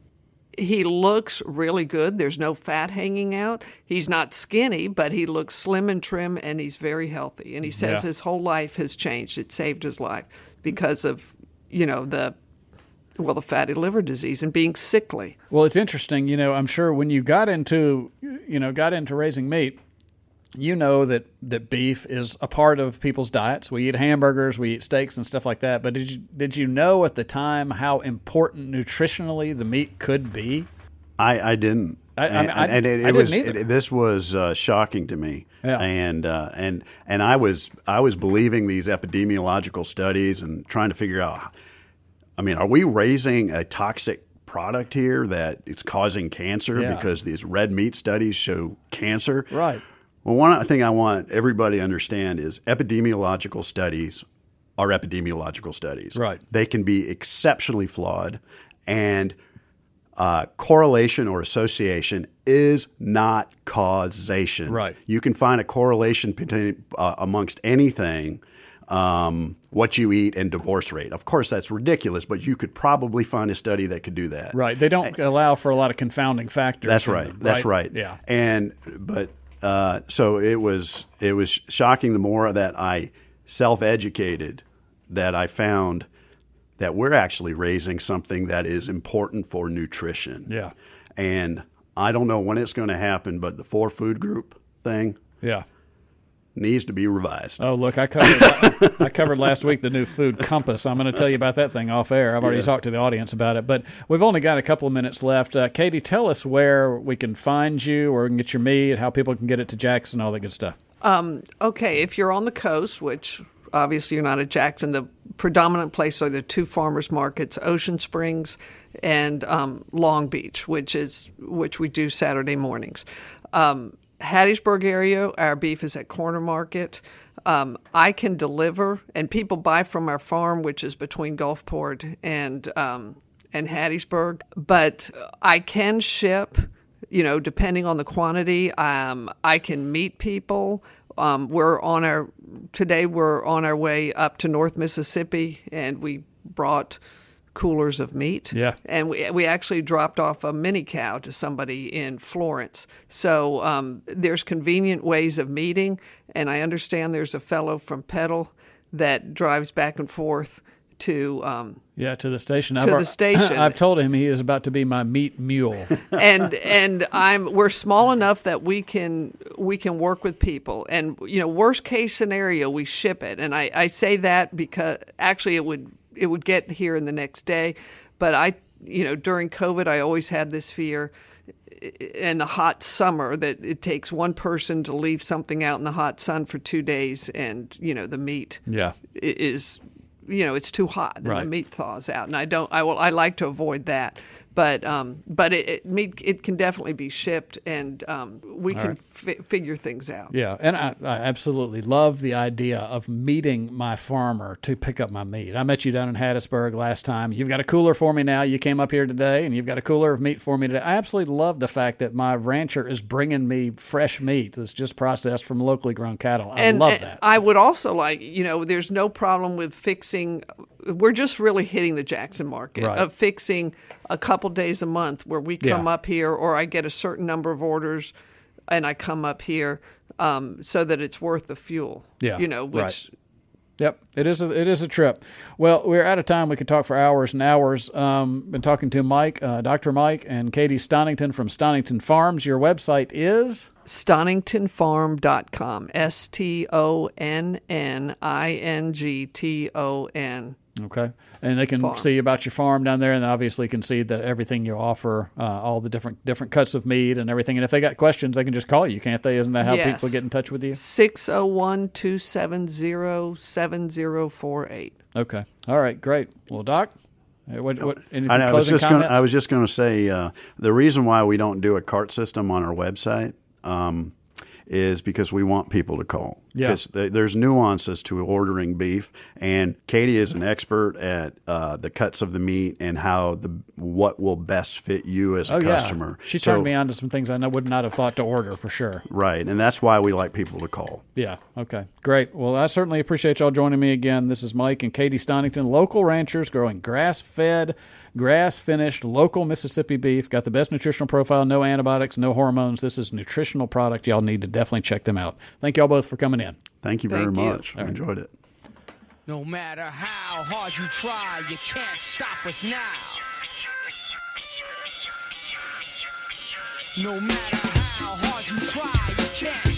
he looks really good. There's no fat hanging out. He's not skinny, but he looks slim and trim, and he's very healthy. And he says Yeah. his whole life has changed. It saved his life because of, you know, the well, the fatty liver disease and being sickly. Well, it's interesting. You know, I'm sure when you got into, you know, got into raising meat, you know that, that beef is a part of people's diets. We eat hamburgers, we eat steaks and stuff like that. But did you did you know at the time how important nutritionally the meat could be? I, I didn't. I, I, mean, I, and it, it I didn't was either. it, this was uh, shocking to me. Yeah. And uh, and and I was I was believing these epidemiological studies and trying to figure out. I mean, are we raising a toxic product here that it's causing cancer Yeah. because these red meat studies show cancer? Right. Well, one thing I want everybody to understand is epidemiological studies are epidemiological studies. Right. They can be exceptionally flawed, and uh, correlation or association is not causation. Right. You can find a correlation between, uh, amongst anything, um, what you eat and divorce rate. Of course, that's ridiculous, but you could probably find a study that could do that. Right. They don't allow for a lot of confounding factors. That's in right. them, That's right. Yeah. And but uh, so it was it was shocking. The more that I self-educated, that I found that we're actually raising something that is important for nutrition. Yeah. And I don't know when it's going to happen, but the four food group thing Yeah. needs to be revised. Oh, look, I covered I covered last week the new food compass. I'm going to tell you about that thing off air. I've already Yeah. talked to the audience about it, but we've only got a couple of minutes left. Uh, Katie, tell us where we can find you, where we can get your meat, how people can get it to Jackson, all that good stuff. Um, okay, if you're on the coast, which obviously you're not at Jackson, the predominant place are the two farmers markets, Ocean Springs and um, Long Beach, which is which we do Saturday mornings. Um, Hattiesburg area, our beef is at Corner Market. Um, I can deliver, and people buy from our farm, which is between Gulfport and um, and Hattiesburg, but I can ship, you know, depending on the quantity. Um, I can meet people. Um, we're on our, today we're on our way up to North Mississippi, and we brought coolers of meat. Yeah. And we we actually dropped off a mini cow to somebody in Florence. So um, there's convenient ways of meeting, and I understand there's a fellow from Petal that drives back and forth to um, yeah to the station. To I've, the station. I've told him he is about to be my meat mule. and and I'm we're small enough that we can we can work with people. And you know, worst case scenario, we ship it. And I, I say that because actually it would it would get here in the next day. But I you know during COVID I always had this fear. In the hot summer, that it takes one person to leave something out in the hot sun for two days, and you know the meat yeah. is, you know, it's too hot, and right. the meat thaws out. And I don't, I will, I like to avoid that. But um, but it, it meat it can definitely be shipped, and um, we All can right. fi- figure things out. Yeah, and I, I absolutely love the idea of meeting my farmer to pick up my meat. I met you down in Hattiesburg last time. You've got a cooler for me now. You came up here today, and you've got a cooler of meat for me today. I absolutely love the fact that my rancher is bringing me fresh meat that's just processed from locally grown cattle. I and, love and that. I would also like, you know, there's no problem with fixing. We're just really hitting the Jackson market Right. of fixing a couple days a month where we come Yeah. up here, or I get a certain number of orders and I come up here um, so that it's worth the fuel. Yeah, You know, which. right. Yep, it is a it is a trip. Well, we're out of time. We could talk for hours and hours. Um, been talking to Mike, uh, Doctor Mike, and Katie Stonington from Stonington Farms. Your website is Stonington Farm dot com. S T O N N I N G T O N. Okay, and they can Farm. see about your farm down there, and obviously can see that everything you offer, uh, all the different different cuts of meat and everything. And if they got questions, they can just call you, can't they? Isn't that how Yes. people get in touch with you? six oh one, two seven zero, seven zero four eight. Okay, all right, great. Well, Doc, uh, what, what anything I, know, I was closing just gonna, comments? I was just going to say uh, the reason why we don't do a cart system on our website um, is because we want people to call. Yeah. Because th- there's nuances to ordering beef, and Katie is an expert at uh, the cuts of the meat and how the what will best fit you as a oh, customer. Yeah. She So- turned me on to some things I know- would not have thought to order for sure. Right, and that's why we like people to call. Yeah, okay, great. Well, I certainly appreciate y'all joining me again. This is Mike and Katie Stonington, local ranchers growing grass-fed, grass-finished, local Mississippi beef. Got the best nutritional profile, no antibiotics, no hormones. This is a nutritional product. Y'all need to definitely check them out. Thank y'all both for coming in. Thank you very Thank you. much. I All right. enjoyed it. No matter how hard you try, you can't stop us now. No matter how hard you try, you can't